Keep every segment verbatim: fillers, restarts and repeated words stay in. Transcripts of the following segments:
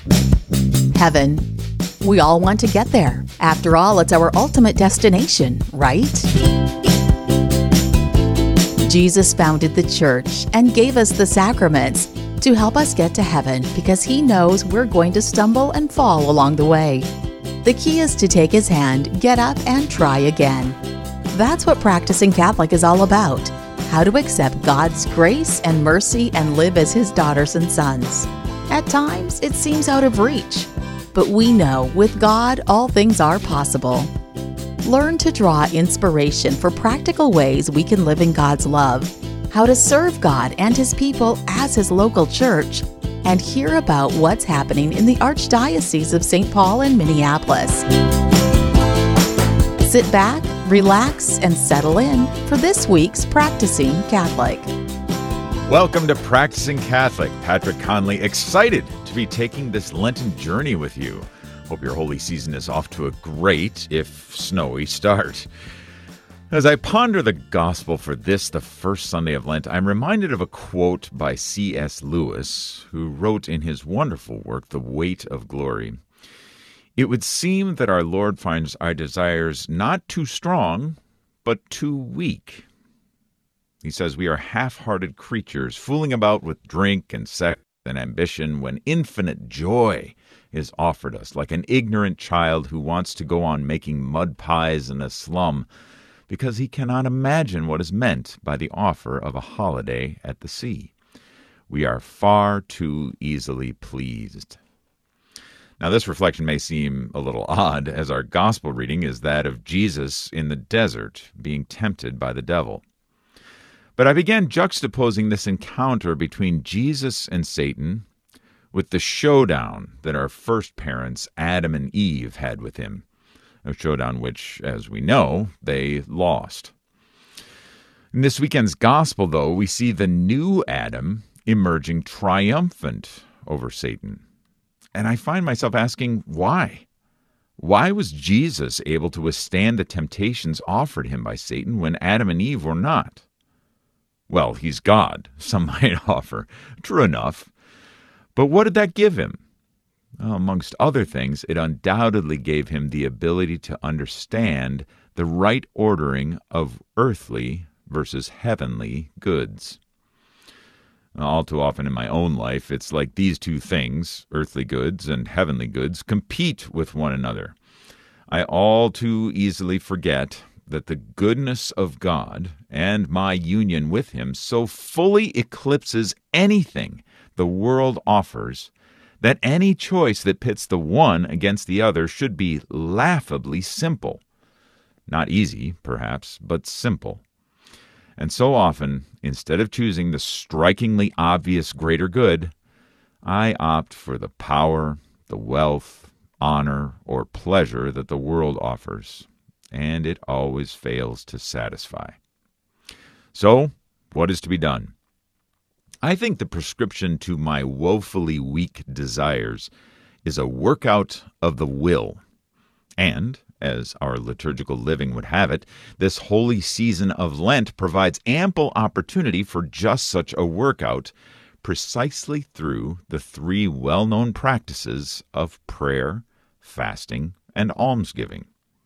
Heaven. We all want to get there. After all, it's our ultimate destination, right? Jesus founded the church and gave us the sacraments to help us get to heaven because he knows we're going to stumble and fall along the way. The key is to take his hand, get up, and try again. That's what Practicing Catholic is all about. How to accept God's grace and mercy and live as his daughters and sons. At times, it seems out of reach. But we know with God, all things are possible. Learn to draw inspiration for practical ways we can live in God's love, how to serve God and his people as his local church, and hear about what's happening in the Archdiocese of Saint Paul in Minneapolis. Sit back, relax, and settle in for this week's Practicing Catholic. Welcome to Practicing Catholic. Patrick Conley, excited to be taking this Lenten journey with you. Hope your holy season is off to a great, if snowy, start. As I ponder the gospel for this, the first Sunday of Lent, I'm reminded of a quote by C S Lewis, who wrote in his wonderful work, The Weight of Glory. It would seem that our Lord finds our desires not too strong, but too weak. He says we are half-hearted creatures, fooling about with drink and sex and ambition when infinite joy is offered us, like an ignorant child who wants to go on making mud pies in a slum because he cannot imagine what is meant by the offer of a holiday at the sea. We are far too easily pleased. Now, this reflection may seem a little odd, as our gospel reading is that of Jesus in the desert being tempted by the devil. But I began juxtaposing this encounter between Jesus and Satan with the showdown that our first parents, Adam and Eve, had with him. A showdown which, as we know, they lost. In this weekend's gospel, though, we see the new Adam emerging triumphant over Satan. And I find myself asking, why? Why was Jesus able to withstand the temptations offered him by Satan when Adam and Eve were not? Well, he's God, some might offer. True enough. But what did that give him? Well, amongst other things, it undoubtedly gave him the ability to understand the right ordering of earthly versus heavenly goods. All too often in my own life, it's like these two things, earthly goods and heavenly goods, compete with one another. I all too easily forget that the goodness of God and my union with him so fully eclipses anything the world offers that any choice that pits the one against the other should be laughably simple. Not easy, perhaps, but simple. And so often, instead of choosing the strikingly obvious greater good, I opt for the power, the wealth, honor, or pleasure that the world offers, and it always fails to satisfy. So, what is to be done? I think the prescription to my woefully weak desires is a workout of the will. And, as our liturgical living would have it, this holy season of Lent provides ample opportunity for just such a workout, precisely through the three well-known practices of prayer, fasting, and almsgiving.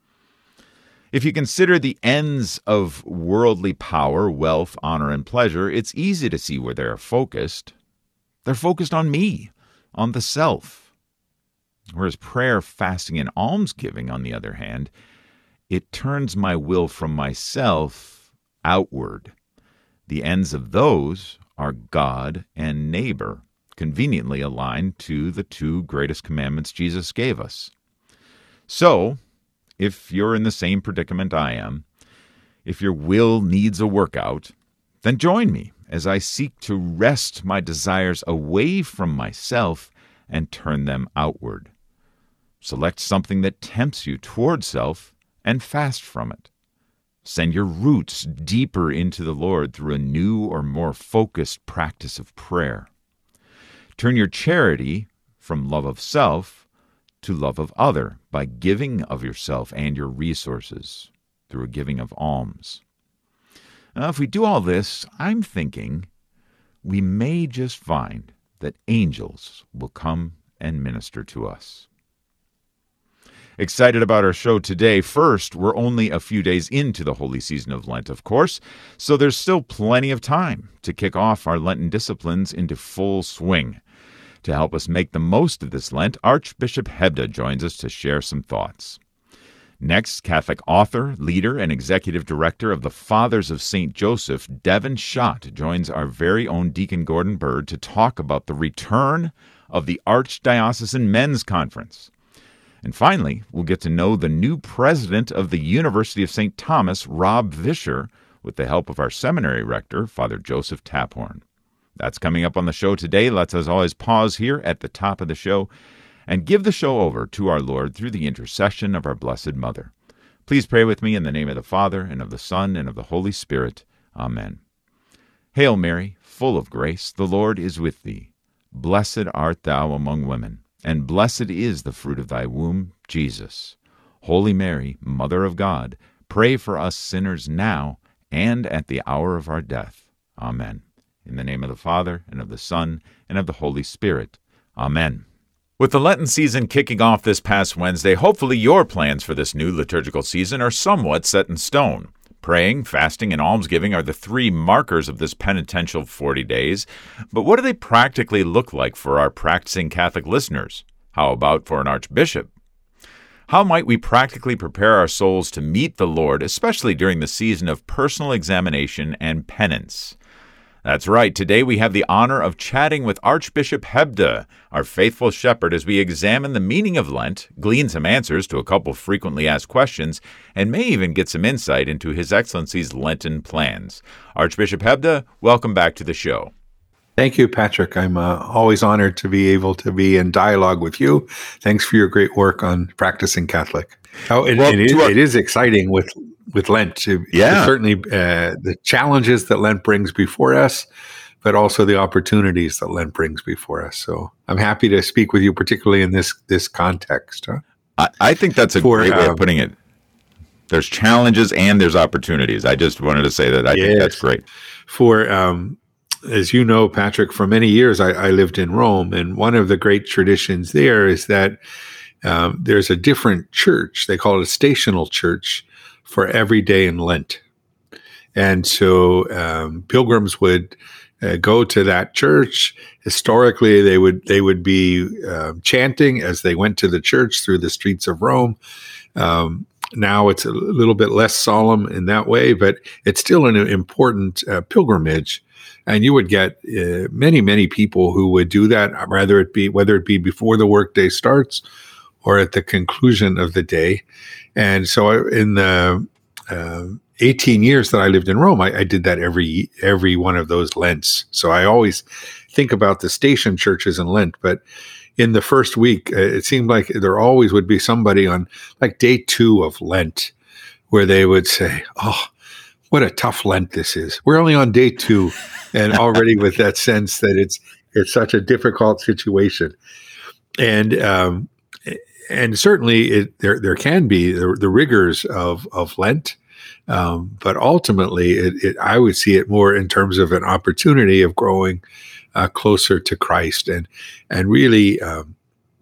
If you consider the ends of worldly power, wealth, honor, and pleasure, it's easy to see where they are focused. They're focused on me, on the self. Whereas prayer, fasting, and almsgiving, on the other hand, it turns my will from myself outward. The ends of those are God and neighbor, conveniently aligned to the two greatest commandments Jesus gave us. So, if you're in the same predicament I am, if your will needs a workout, then join me as I seek to wrest my desires away from myself and turn them outward. Select something that tempts you toward self and fast from it. Send your roots deeper into the Lord through a new or more focused practice of prayer. Turn your charity from love of self to love of other by giving of yourself and your resources through a giving of alms. Now, if we do all this, I'm thinking we may just find that angels will come and minister to us. Excited about our show today. First, we're only a few days into the holy season of Lent, of course, so there's still plenty of time to kick off our Lenten disciplines into full swing. To help us make the most of this Lent, Archbishop Hebda joins us to share some thoughts. Next, Catholic author, leader, and executive director of the Fathers of Saint Joseph, Devin Schott, joins our very own Deacon Gordon Bird to talk about the return of the Archdiocesan Men's Conference. And finally, we'll get to know the new president of the University of Saint Thomas, Rob Vischer, with the help of our seminary rector, Father Joseph Taphorn. That's coming up on the show today. Let's, as always, pause here at the top of the show and give the show over to our Lord through the intercession of our Blessed Mother. Please pray with me in the name of the Father, and of the Son, and of the Holy Spirit. Amen. Hail Mary, full of grace, the Lord is with thee. Blessed art thou among women, and blessed is the fruit of thy womb, Jesus. Holy Mary, Mother of God, pray for us sinners now and at the hour of our death. Amen. In the name of the Father, and of the Son, and of the Holy Spirit. Amen. With the Lenten season kicking off this past Wednesday, hopefully your plans for this new liturgical season are somewhat set in stone. Praying, fasting, and almsgiving are the three markers of this penitential forty days, but what do they practically look like for our practicing Catholic listeners? How about for an archbishop? How might we practically prepare our souls to meet the Lord, especially during the season of personal examination and penance? That's right, today we have the honor of chatting with Archbishop Hebda, our faithful shepherd, as we examine the meaning of Lent, glean some answers to a couple frequently asked questions, and may even get some insight into His Excellency's Lenten plans. Archbishop Hebda, welcome back to the show. Thank you, Patrick. I'm uh, always honored to be able to be in dialogue with you. Thanks for your great work on practicing Catholic. Oh, it, well, it, is, our- it is exciting with with Lent. To, yeah. Certainly uh, the challenges that Lent brings before us, but also the opportunities that Lent brings before us. So I'm happy to speak with you, particularly in this this context. Huh? I, I think that's a For, great way um, of putting it. There's challenges and there's opportunities. I just wanted to say that. I yes. think that's great. For, um, as you know, Patrick, for many years I, I lived in Rome, and one of the great traditions there is that um, there's a different church. They call it a stational church for every day in Lent. And so um, pilgrims would uh, go to that church. Historically, they would they would be uh, chanting as they went to the church through the streets of Rome. Um, now it's a little bit less solemn in that way, but it's still an important uh, pilgrimage. And you would get uh, many, many people who would do that, whether it be whether it be before the workday starts or at the conclusion of the day. And so in the uh, eighteen years that I lived in Rome, I, I did that every every one of those Lents. So I always think about the station churches in Lent. But in the first week, uh, it seemed like there always would be somebody on like day two of Lent where they would say, oh, what a tough Lent this is. We're only on day two, and already with that sense that it's it's such a difficult situation. And um And certainly, it, there there can be the, the rigors of of Lent, um, but ultimately, it, it, I would see it more in terms of an opportunity of growing uh, closer to Christ, and and really um,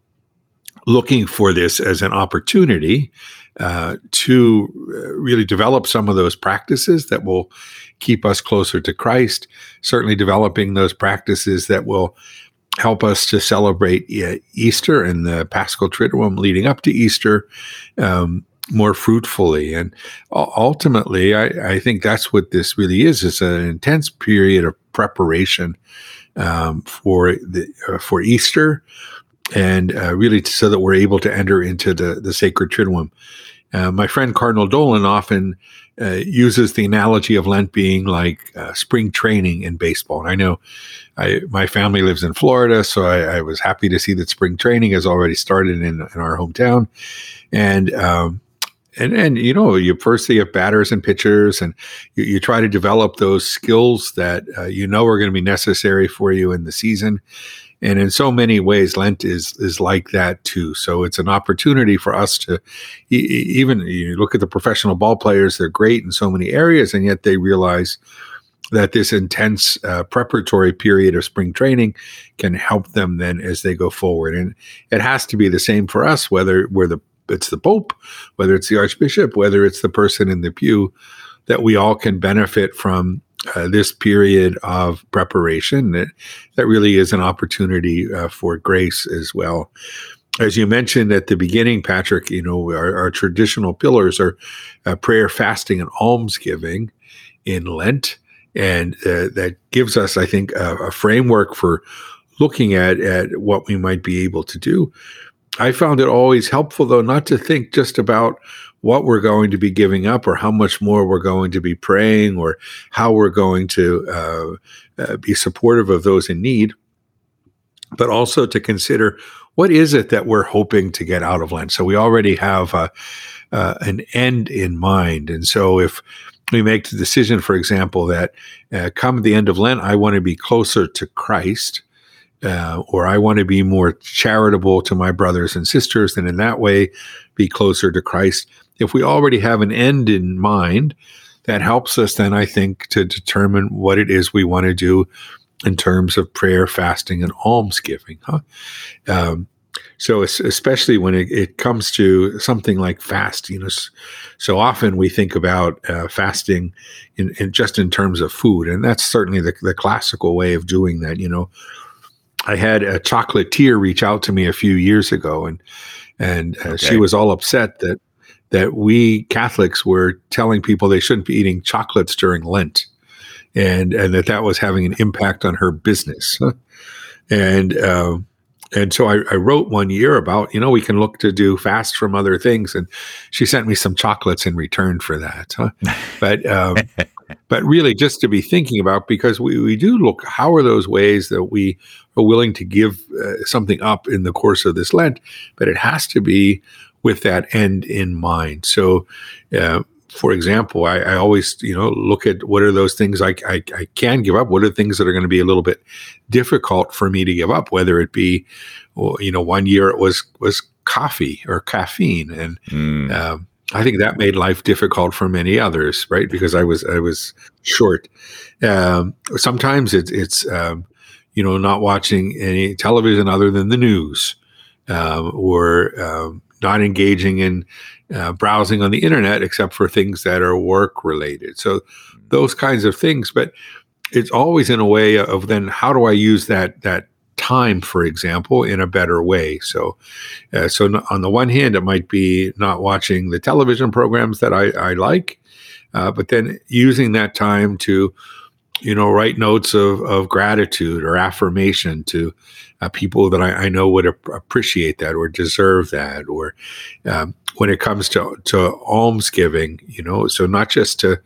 looking for this as an opportunity uh, to really develop some of those practices that will keep us closer to Christ. Certainly, developing those practices that will help us to celebrate uh, Easter and the Paschal Triduum leading up to Easter um, more fruitfully. And uh, ultimately, I, I think that's what this really is. It's an intense period of preparation um, for the uh, for Easter, and uh, really so that we're able to enter into the, the sacred Triduum. Uh, my friend Cardinal Dolan often uh, uses the analogy of Lent being like uh, spring training in baseball. And I know I, my family lives in Florida, so I, I was happy to see that spring training has already started in, in our hometown. And, um, and, and, you know, you first you have batters and pitchers, and you, you try to develop those skills that uh, you know are going to be necessary for you in the season. And in so many ways, Lent is is like that too. So it's an opportunity for us to even you look at the professional ball players; they're great in so many areas, and yet they realize that this intense uh, preparatory period of spring training can help them then as they go forward. And it has to be the same for us, whether we're the it's the Pope, whether it's the Archbishop, whether it's the person in the pew, that we all can benefit from uh, this period of preparation. That, that really is an opportunity uh, for grace as well. As you mentioned at the beginning, Patrick, you know, our, our traditional pillars are uh, prayer, fasting, and almsgiving in Lent. And uh, that gives us, I think, a, a framework for looking at, at what we might be able to do. I found it always helpful, though, not to think just about what we're going to be giving up or how much more we're going to be praying or how we're going to uh, uh, be supportive of those in need, but also to consider what is it that we're hoping to get out of Lent. So we already have uh, uh, an end in mind. And so if we make the decision, for example, that uh, come the end of Lent, I want to be closer to Christ, uh, or I want to be more charitable to my brothers and sisters, and in that way be closer to Christ. If we already have an end in mind, that helps us then, I think, to determine what it is we want to do in terms of prayer, fasting, and almsgiving. Huh? Um, so especially when it, it comes to something like fast, you know, so often we think about uh, fasting in, in just in terms of food, and that's certainly the, the classical way of doing that. You know, I had a chocolatier reach out to me a few years ago, and and uh, okay. she was all upset that that we Catholics were telling people they shouldn't be eating chocolates during Lent, and and that that was having an impact on her business. And uh, and so I, I wrote one year about, you know, we can look to do fast from other things, and she sent me some chocolates in return for that. Huh? But um, but really just to be thinking about, because we, we do look, how are those ways that we are willing to give uh, something up in the course of this Lent, but it has to be with that end in mind. So, uh, for example, I, I always, you know, look at what are those things I, I, I can give up? What are things that are going to be a little bit difficult for me to give up? Whether it be, well, you know, one year it was was coffee or caffeine, and mm. um, I think that made life difficult for many others, right? Because I was I was short. Um, sometimes it's it's um, you know, not watching any television other than the news, um, or um, not engaging in uh, browsing on the internet except for things that are work related. So those kinds of things, but it's always in a way of then how do I use that that time, for example, in a better way. So, uh, so on the one hand, it might be not watching the television programs that I, I like, uh, but then using that time to, you know, write notes of, of gratitude or affirmation to uh, people that I, I know would ap- appreciate that or deserve that. Or um, when it comes to, to almsgiving, you know, so not just to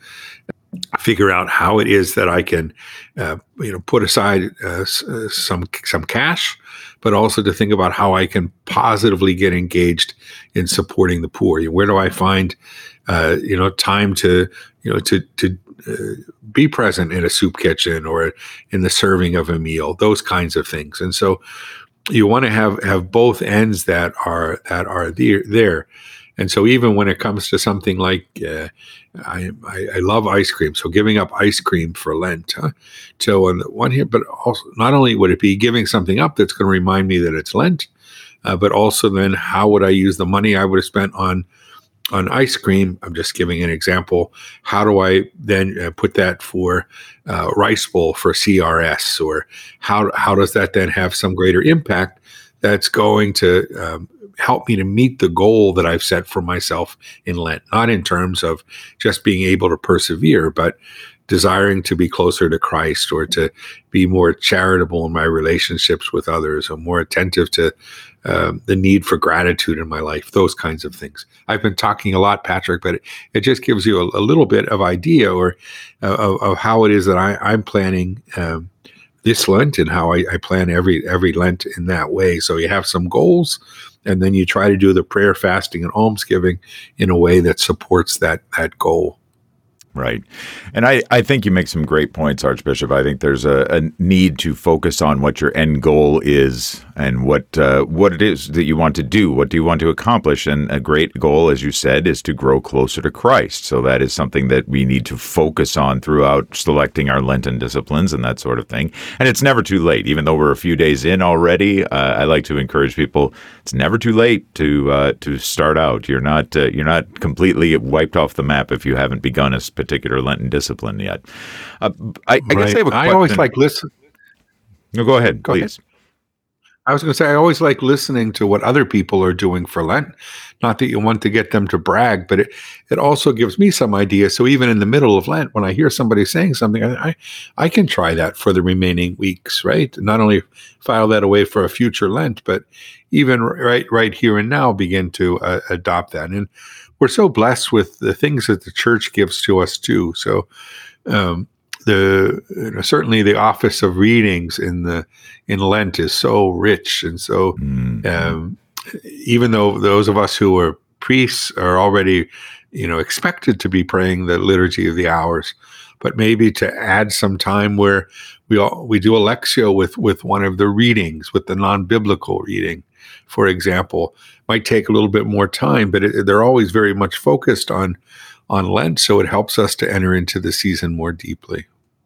figure out how it is that I can, uh, you know, put aside uh, some some cash, but also to think about how I can positively get engaged in supporting the poor. Where do I find, uh, you know, time to, you know, to to uh, be present in a soup kitchen or in the serving of a meal, those kinds of things. And so you want to have have both ends that are that are there. there. And so even when it comes to something like, uh, I, I, I love ice cream, so giving up ice cream for Lent. Huh? So on the one hand, but also not only would it be giving something up that's going to remind me that it's Lent, uh, but also then how would I use the money I would have spent on on ice cream? I'm just giving an example. How do I then uh, put that for uh, rice bowl for C R S, or how how does that then have some greater impact that's going to um, help me to meet the goal that I've set for myself in Lent, not in terms of just being able to persevere, but desiring to be closer to Christ or to be more charitable in my relationships with others, or more attentive to um, the need for gratitude in my life, those kinds of things. I've been talking a lot, Patrick, but it, it just gives you a, a little bit of idea or uh, of, of how it is that I, I'm planning um, this Lent, and how I, I plan every every Lent in that way. So you have some goals, and then you try to do the prayer, fasting, and almsgiving in a way that supports that that goal. Right. And I, I think you make some great points, Archbishop. I think there's a, a need to focus on what your end goal is and what uh, what it is that you want to do. What do you want to accomplish? And a great goal, as you said, is to grow closer to Christ. So that is something that we need to focus on throughout selecting our Lenten disciplines and that sort of thing. And it's never too late. Even though we're a few days in already, uh, I like to encourage people, it's never too late to uh, to start out. You're not uh, you're not completely wiped off the map if you haven't begun a particular Lenten discipline yet. Uh, I, I Right. guess I have a question. I always like listen. No, go ahead, Go ahead. please. I was going to say, I always like listening to what other people are doing for Lent. Not that you want to get them to brag, but it, it also gives me some idea. So even in the middle of Lent, when I hear somebody saying something, I, I, I can try that for the remaining weeks, right? Not only file that away for a future Lent, but even right, right here and now begin to uh, adopt that. And we're so blessed with the things that the church gives to us too. So, um, The you know, certainly the office of readings in the in Lent is so rich, and so Mm. um, even though those of us who are priests are already you know expected to be praying the liturgy of the hours, but maybe to add some time where we all, we do a lectio with with one of the readings, with the non-biblical reading, for example, might take a little bit more time, but it, they're always very much focused on on Lent, so it helps us to enter into the season more deeply.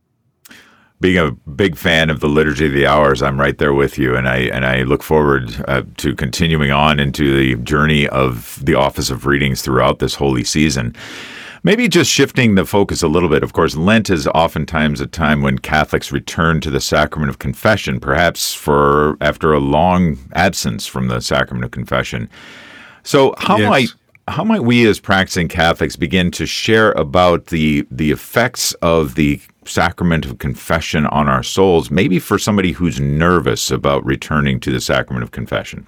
Being a big fan of the Liturgy of the Hours, I'm right there with you, and I and I look forward uh, to continuing on into the journey of the Office of Readings throughout this holy season. Maybe just shifting the focus a little bit. Of course, Lent is oftentimes a time when Catholics return to the sacrament of confession, perhaps for after a long absence from the sacrament of confession. So how Yes. might how might we as practicing Catholics begin to share about the the effects of the sacrament of confession on our souls, maybe for somebody who's nervous about returning to the sacrament of confession?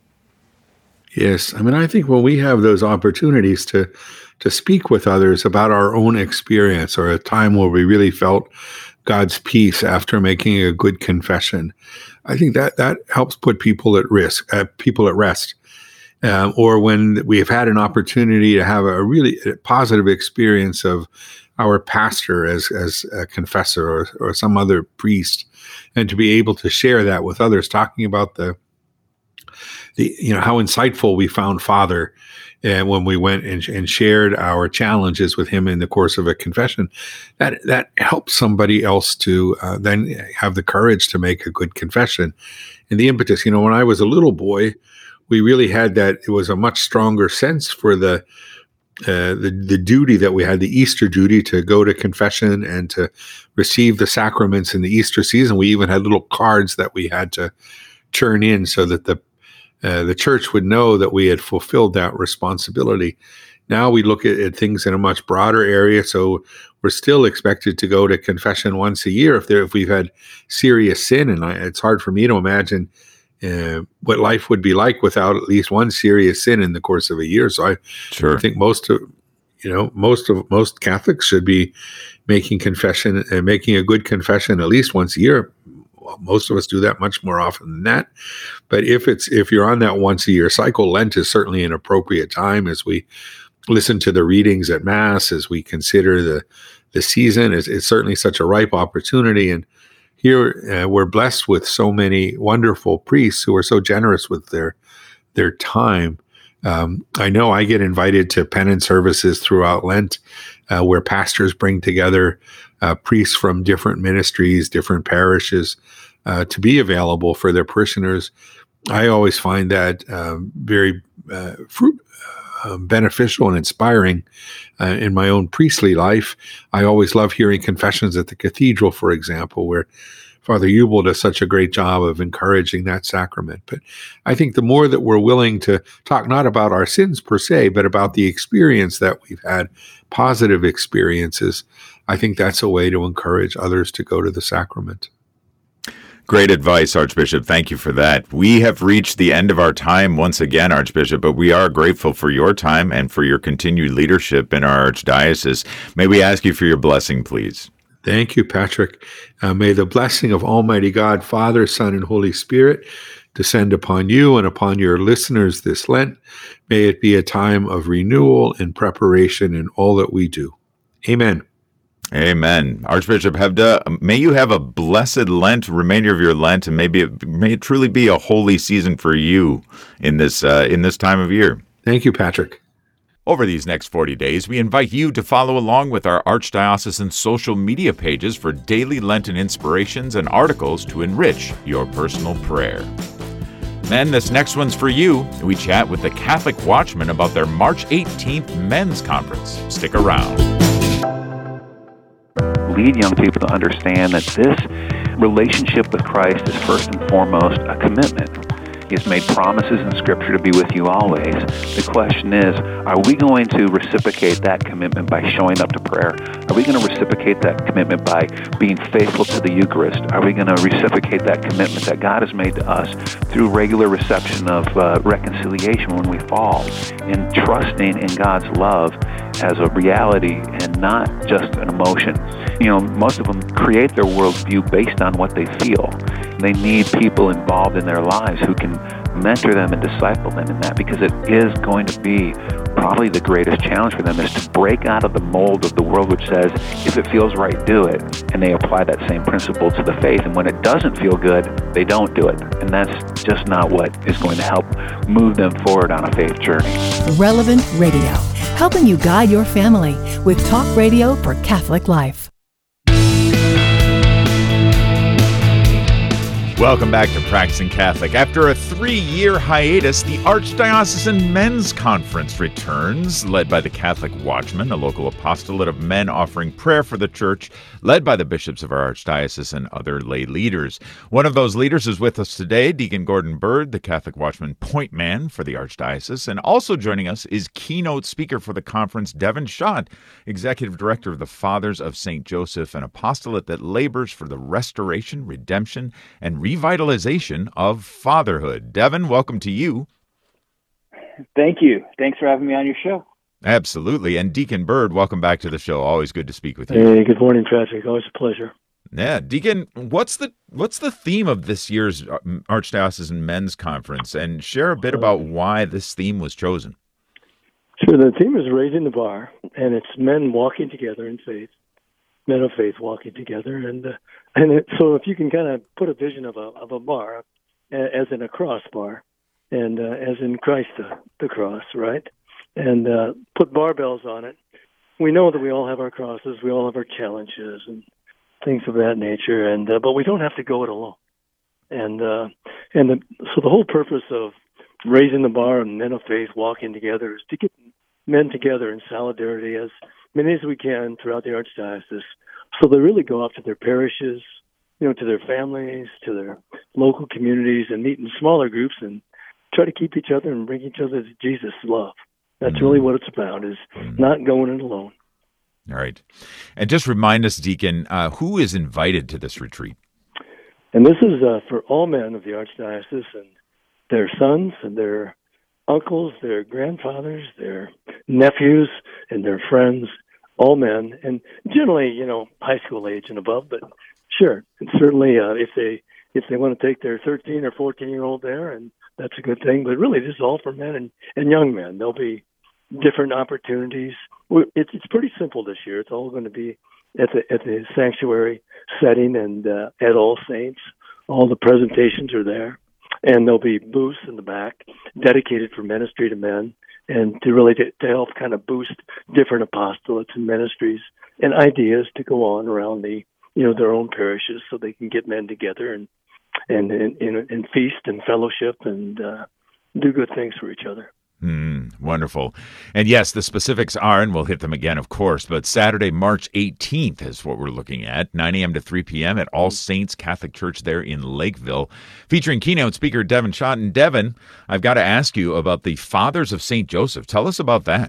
Yes, I mean, I think when we have those opportunities to to speak with others about our own experience or a time where we really felt God's peace after making a good confession, I think that that helps put people at risk, uh, people at rest. Um, or when we have had an opportunity to have a really positive experience of our pastor as as a confessor or, or some other priest, and to be able to share that with others, talking about the the you know how insightful we found Father, and when we went and, and shared our challenges with him in the course of a confession, that that helps somebody else to uh, then have the courage to make a good confession. And the impetus, you know, when I was a little boy, we really had that. It was a much stronger sense for the uh, the the duty that we had, the Easter duty to go to confession and to receive the sacraments in the Easter season. We even had little cards that we had to turn in so that the uh, the church would know that we had fulfilled that responsibility. Now we look at, at things in a much broader area, so we're still expected to go to confession once a year if there if we've had serious sin, and I, it's hard for me to imagine Uh, what life would be like without at least one serious sin in the course of a year. So I, Sure. I think most of, you know, most of most Catholics should be making confession and making a good confession at least once a year. Well, most of us do that much more often than that. But if it's if you're on that once a year cycle, Lent is certainly an appropriate time as we listen to the readings at Mass, as we consider the the season. It's, it's certainly such a ripe opportunity. And here uh, we're blessed with so many wonderful priests who are so generous with their their time. Um, I know I get invited to penance services throughout Lent, uh, where pastors bring together uh, priests from different ministries, different parishes, uh, to be available for their parishioners. I always find that um, very uh, fruit, uh, beneficial and inspiring uh, in my own priestly life. I always love hearing confessions at the cathedral, for example, where Father Ubel does such a great job of encouraging that sacrament. But I think the more that we're willing to talk not about our sins per se, but about the experience that we've had, positive experiences, I think that's a way to encourage others to go to the sacrament. Great advice, Archbishop. Thank you for that. We have reached the end of our time once again, Archbishop, but we are grateful for your time and for your continued leadership in our Archdiocese. May we ask you for your blessing, please? Thank you, Patrick. Uh, may the blessing of Almighty God, Father, Son, and Holy Spirit descend upon you and upon your listeners this Lent. May it be a time of renewal and preparation in all that we do. Amen. Amen. Archbishop Hebda, may you have a blessed Lent, remainder of your Lent, and maybe it, may it truly be a holy season for you in this uh, in this time of year. Thank you, Patrick. Over these next forty days, we invite you to follow along with our Archdiocesan social media pages for daily Lenten inspirations and articles to enrich your personal prayer. Men, this next one's for you. We chat with the Catholic Watchman about their March eighteenth men's conference. Stick around. Lead young people to understand that this relationship with Christ is first and foremost a commitment. He has made promises in Scripture to be with you always. The question is, are we going to reciprocate that commitment by showing up to prayer? Are we going to reciprocate that commitment by being faithful to the Eucharist? Are we going to reciprocate that commitment that God has made to us through regular reception of uh, reconciliation when we fall, and trusting in God's love as a reality and not just an emotion? You know, most of them create their worldview based on what they feel. They need people involved in their lives who can mentor them and disciple them in that, because it is going to be probably the greatest challenge for them, is to break out of the mold of the world which says, if it feels right, do it. And they apply that same principle to the faith. And when it doesn't feel good, they don't do it. And that's just not what is going to help move them forward on a faith journey. Relevant Radio, helping you guide your family with talk radio for Catholic life. Welcome back to Practicing Catholic. After a three-year hiatus, the Archdiocesan Men's Conference returns, led by the Catholic Watchman, a local apostolate of men offering prayer for the Church, led by the bishops of our archdiocese and other lay leaders. One of those leaders is with us today, Deacon Gordon Bird, the Catholic Watchman point man for the Archdiocese. And also joining us is keynote speaker for the conference, Devin Schott, Executive Director of the Fathers of Saint Joseph, an apostolate that labors for the restoration, redemption, and revitalization of fatherhood. Devin, welcome to you. Thank you. Thanks for having me on your show. Absolutely. And Deacon Bird, welcome back to the show. Always good to speak with you. Hey, good morning, Patrick. Always a pleasure. Yeah, Deacon, what's the what's the theme of this year's Archdiocesan Men's Conference? And share a bit about why this theme was chosen. Sure. The theme is raising the bar, and it's men walking together in faith. Men of faith walking together, and uh, and it, so if you can kind of put a vision of a of a bar, as in a cross bar, and uh, as in Christ the, the cross, right? And uh, put barbells on it. We know that we all have our crosses, we all have our challenges and things of that nature, and uh, but we don't have to go it alone. And uh, and the, so the whole purpose of raising the bar and men of faith walking together is to get men together in solidarity as many as we can throughout the Archdiocese, so they really go off to their parishes, you know, to their families, to their local communities, and meet in smaller groups and try to keep each other and bring each other to Jesus' love. That's really what it's about, is not going it alone. All right. And just remind us, Deacon, uh, who is invited to this retreat? And this is uh, for all men of the Archdiocese and their sons and their uncles, their grandfathers, their nephews, and their friends, all men, and generally, you know, high school age and above. But sure, and certainly uh, if they if they want to take their thirteen or fourteen year old there, and that's a good thing. But really, this is all for men and, and young men. There'll be different opportunities. It's it's pretty simple this year. It's all going to be at the at the sanctuary setting and uh, at All Saints. All the presentations are there, and there'll be booths in the back dedicated for ministry to men, and to really to, to help kind of boost different apostolates and ministries and ideas to go on around the you know their own parishes, so they can get men together and and and, and, and feast and fellowship and uh, do good things for each other. Mm, wonderful. And yes, the specifics are, and we'll hit them again, of course, but Saturday, March eighteenth is what we're looking at, nine a.m. to three p.m. at All Saints Catholic Church there in Lakeville, featuring keynote speaker Devin Schott. And Devin, I've got to ask you about the Fathers of Saint Joseph. Tell us about that.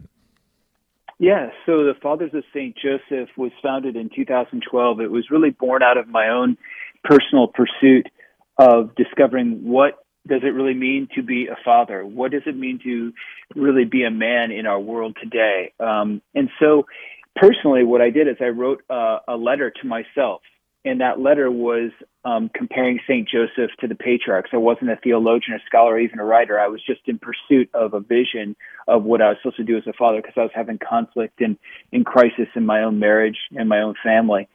Yeah, so the Fathers of Saint Joseph was founded in two thousand twelve. It was really born out of my own personal pursuit of discovering what does it really mean to be a father? What does it mean to really be a man in our world today? Um, and so personally, what I did is I wrote uh, a letter to myself. and that letter was um, comparing Saint Joseph to the patriarchs. I wasn't a theologian, a scholar, or even a writer. I was just in pursuit of a vision of what I was supposed to do as a father, because I was having conflict and in crisis in my own marriage and my own family.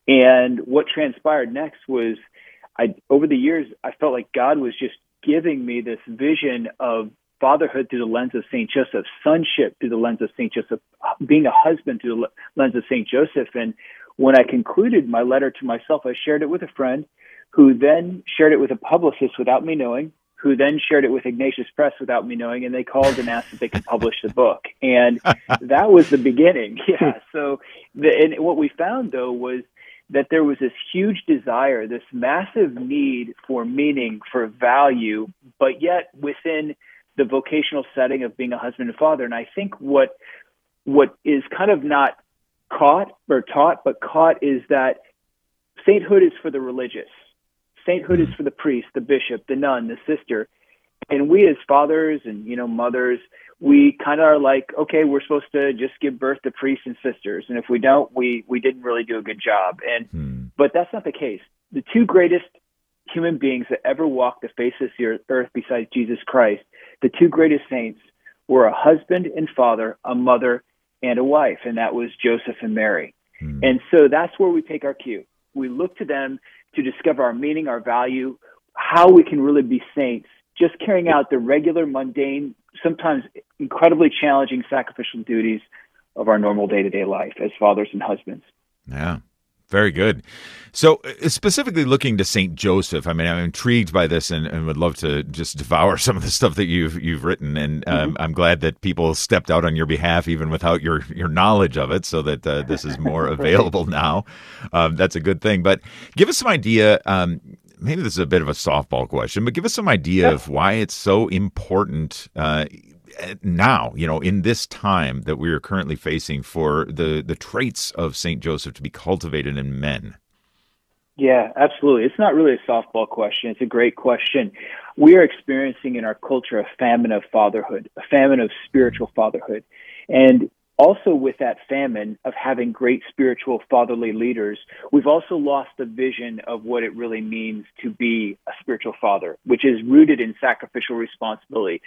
And what transpired next was, I, over the years, I felt like God was just giving me this vision of fatherhood through the lens of Saint Joseph, sonship through the lens of Saint Joseph, being a husband through the lens of Saint Joseph. And when I concluded my letter to myself, I shared it with a friend who then shared it with a publicist without me knowing, who then shared it with Ignatius Press without me knowing, and they called and asked if they could publish the book. And that was the beginning. Yeah. So the, and what we found, though, was that there was this huge desire, this massive need for meaning, for value, but yet within the vocational setting of being a husband and father. And I think what what is kind of not caught or taught, but caught, is that sainthood is for the religious. Sainthood is for the priest, the bishop, the nun, the sister. And we as fathers and, you know, mothers, we kind of are like, okay, we're supposed to just give birth to priests and sisters. And if we don't, we, we didn't really do a good job. And hmm. But that's not the case. The two greatest human beings that ever walked the face of the earth besides Jesus Christ, the two greatest saints, were a husband and father, a mother and a wife, and that was Joseph and Mary. Hmm. And so that's where we take our cue. We look to them to discover our meaning, our value, how we can really be saints, just carrying out the regular, mundane, sometimes incredibly challenging sacrificial duties of our normal day-to-day life as fathers and husbands. Yeah. Very good. So specifically looking to Saint Joseph, I mean, I'm intrigued by this and, and would love to just devour some of the stuff that you've you've written. And um, mm-hmm. I'm glad that people stepped out on your behalf, even without your, your knowledge of it, so that uh, this is more available now. Um, that's a good thing. But give us some idea. Um, maybe this is a bit of a softball question, but give us some idea yeah. of why it's so important uh now, you know, in this time that we are currently facing, for the, the traits of Saint Joseph to be cultivated in men. Yeah, absolutely. It's not really a softball question. It's a great question. We are experiencing in our culture a famine of fatherhood, a famine of spiritual fatherhood. And also with that famine of having great spiritual fatherly leaders, we've also lost the vision of what it really means to be a spiritual father, which is rooted in sacrificial responsibility.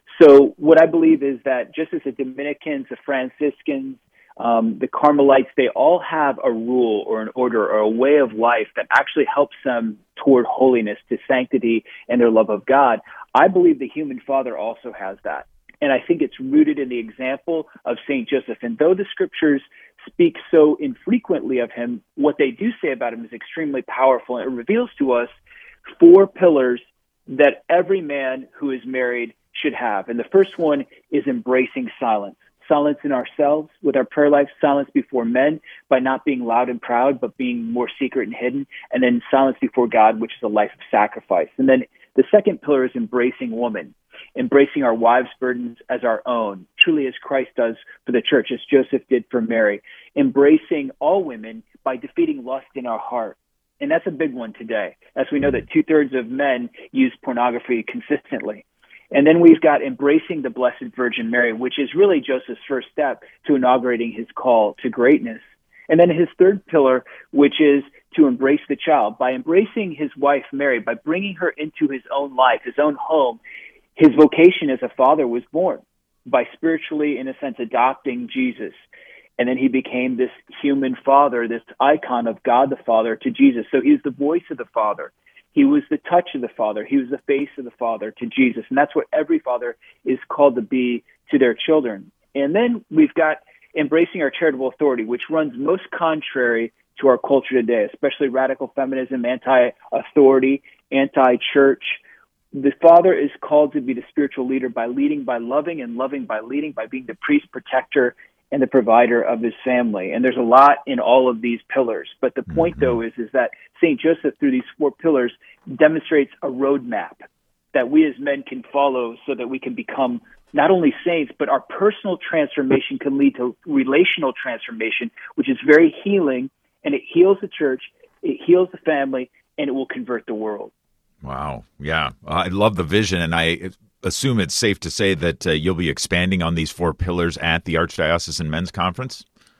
So what I believe is that just as the Dominicans, the Franciscans, um, the Carmelites, they all have a rule or an order or a way of life that actually helps them toward holiness, to sanctity, and their love of God. I believe the human father also has that. And I think it's rooted in the example of Saint Joseph. And though the scriptures speak so infrequently of him, what they do say about him is extremely powerful. And it reveals to us four pillars that every man who is married should have. And the first one is embracing silence. Silence in ourselves with our prayer life, silence before men by not being loud and proud, but being more secret and hidden. And then silence before God, which is a life of sacrifice. And then the second pillar is embracing woman. Embracing our wives' burdens as our own, truly as Christ does for the church, as Joseph did for Mary. Embracing all women by defeating lust in our heart. And that's a big one today, as we know that two-thirds of men use pornography consistently. And then we've got embracing the Blessed Virgin Mary, which is really Joseph's first step to inaugurating his call to greatness. And then his third pillar, which is to embrace the child. By embracing his wife, Mary, by bringing her into his own life, his own home, his vocation as a father was born by spiritually, in a sense, adopting Jesus. And then he became this human father, this icon of God the Father to Jesus. So he's the voice of the Father. He was the touch of the Father. He was the face of the Father to Jesus. And that's what every father is called to be to their children. And then we've got embracing our charitable authority, which runs most contrary to our culture today, especially radical feminism, anti-authority, anti-church. The father is called to be the spiritual leader by leading by loving, and loving by leading, by being the priest, protector, and the provider of his family. And there's a lot in all of these pillars. But the point, though, is, is that Saint Joseph, through these four pillars, demonstrates a roadmap that we as men can follow so that we can become not only saints, but our personal transformation can lead to relational transformation, which is very healing, and it heals the church, it heals the family, and it will convert the world. Wow. Yeah. I love the vision, and I assume it's safe to say that uh, you'll be expanding on these four pillars at the Archdiocesan Men's Conference?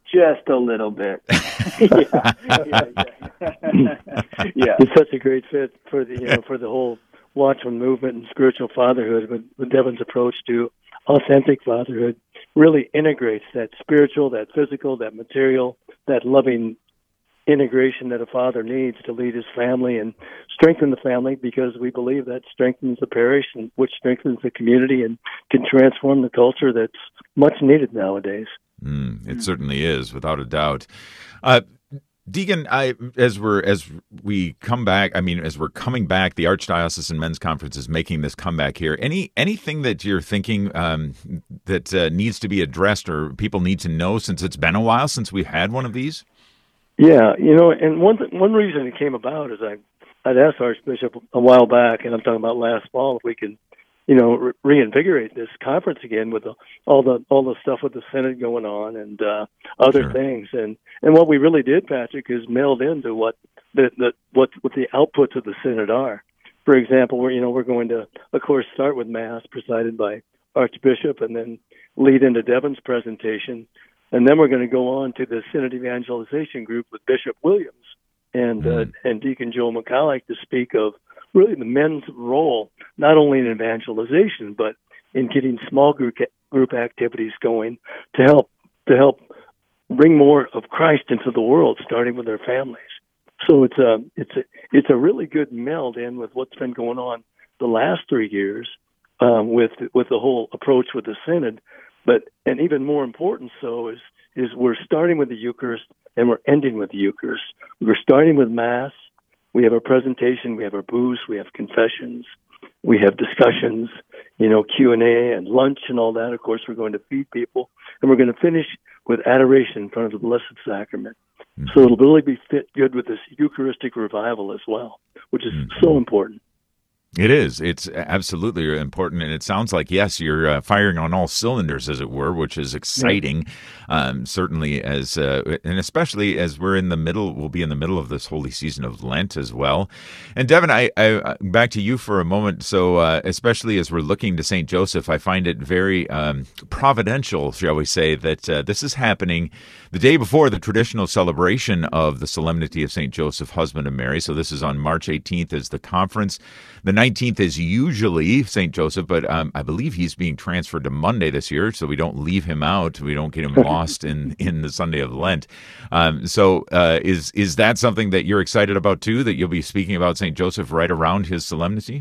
just a little bit. yeah, yeah, yeah. yeah. It's such a great fit for the you know for the whole Watchman movement and spiritual fatherhood. With, with Devin's approach to authentic fatherhood, really integrates that spiritual, that physical, that material, that loving integration that a father needs to lead his family and strengthen the family, because we believe that strengthens the parish, and which strengthens the community and can transform the culture that's much needed nowadays. Mm, it certainly is, without a doubt. Uh, Deacon, I, as we're as we come back, I mean, as we're coming back, the Archdiocesan Men's Conference is making this comeback here. Any anything that you're thinking um, that uh, needs to be addressed or people need to know, since it's been a while since we've had one of these? Yeah, you know, and one th- one reason it came about is I I'd asked Archbishop a while back, and I'm talking about last fall, if we can, you know, re- reinvigorate this conference again with the, all the all the stuff with the Synod going on and uh, other Sure. things. And, and what we really did, Patrick, is meld into what the, the what what the outputs of the Synod are. For example, we're you know we're going to, of course, start with Mass presided by Archbishop, and then lead into Devin's presentation. And then we're going to go on to the Synod Evangelization Group with Bishop Williams and uh, and Deacon Joel McCulloch to speak of really the men's role, not only in evangelization, but in getting small group group activities going to help to help bring more of Christ into the world, starting with their families. So it's a it's a it's a really good meld in with what's been going on the last three years um, with with the whole approach with the Synod. But and even more important, so is is we're starting with the Eucharist and we're ending with the Eucharist. We're starting with Mass. We have our presentation. We have our booths. We have confessions. We have discussions. You know, Q and A and lunch and all that. Of course, we're going to feed people, and we're going to finish with adoration in front of the Blessed Sacrament. Mm-hmm. So it'll really be fit good with this Eucharistic revival as well, which is mm-hmm. so important. It is. It's absolutely important. And it sounds like, yes, you're uh, firing on all cylinders, as it were, which is exciting. Yeah. Um, certainly as, uh, and especially as we're in the middle, we'll be in the middle of this holy season of Lent as well. And Devin, I, I back to you for a moment. So, uh, especially as we're looking to Saint Joseph, I find it very um, providential, shall we say, that uh, this is happening the day before the traditional celebration of the Solemnity of Saint Joseph, husband of Mary. So this is on March eighteenth is the conference. The nineteenth is usually Saint Joseph, but um, I believe he's being transferred to Monday this year, so we don't leave him out. We don't get him lost in, in the Sunday of Lent. Um, so uh, is is that something that you're excited about too, that you'll be speaking about Saint Joseph right around his solemnity?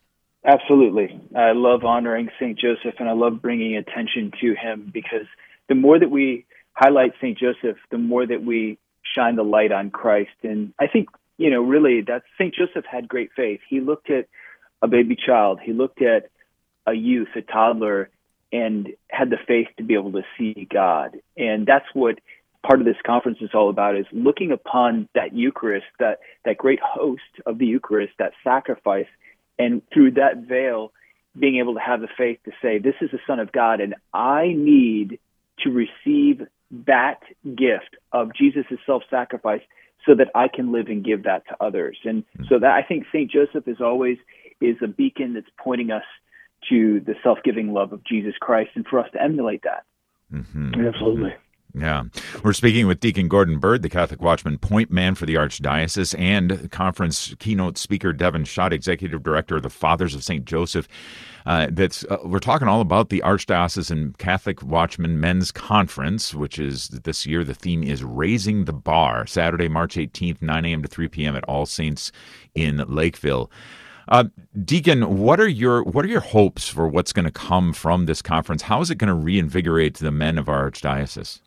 Absolutely. I love honoring Saint Joseph, and I love bringing attention to him, because the more that we highlight Saint Joseph, the more that we shine the light on Christ. And I think, you know, really, that Saint Joseph had great faith. He looked at a baby child. He looked at a youth, a toddler, and had the faith to be able to see God. And that's what part of this conference is all about, is looking upon that Eucharist, that, that great host of the Eucharist, that sacrifice, and through that veil, being able to have the faith to say, this is the Son of God, and I need to receive that gift of Jesus' self-sacrifice so that I can live and give that to others. And so that, I think Saint Joseph is always is a beacon that's pointing us to the self-giving love of Jesus Christ, and for us to emulate that. Mm-hmm. Absolutely. Yeah. We're speaking with Deacon Gordon Bird, the Catholic Watchman point man for the Archdiocese, and conference keynote speaker Devin Schott, Executive Director of the Fathers of Saint Joseph. Uh, that's uh, we're talking all about the Archdiocesan Catholic Watchman Men's Conference, which is this year. The theme is Raising the Bar, Saturday, March eighteenth, nine a.m. to three p.m. at All Saints in Lakeville. Uh, Deacon, what are your what are your hopes for what's going to come from this conference? How is it going to reinvigorate the men of our Archdiocese?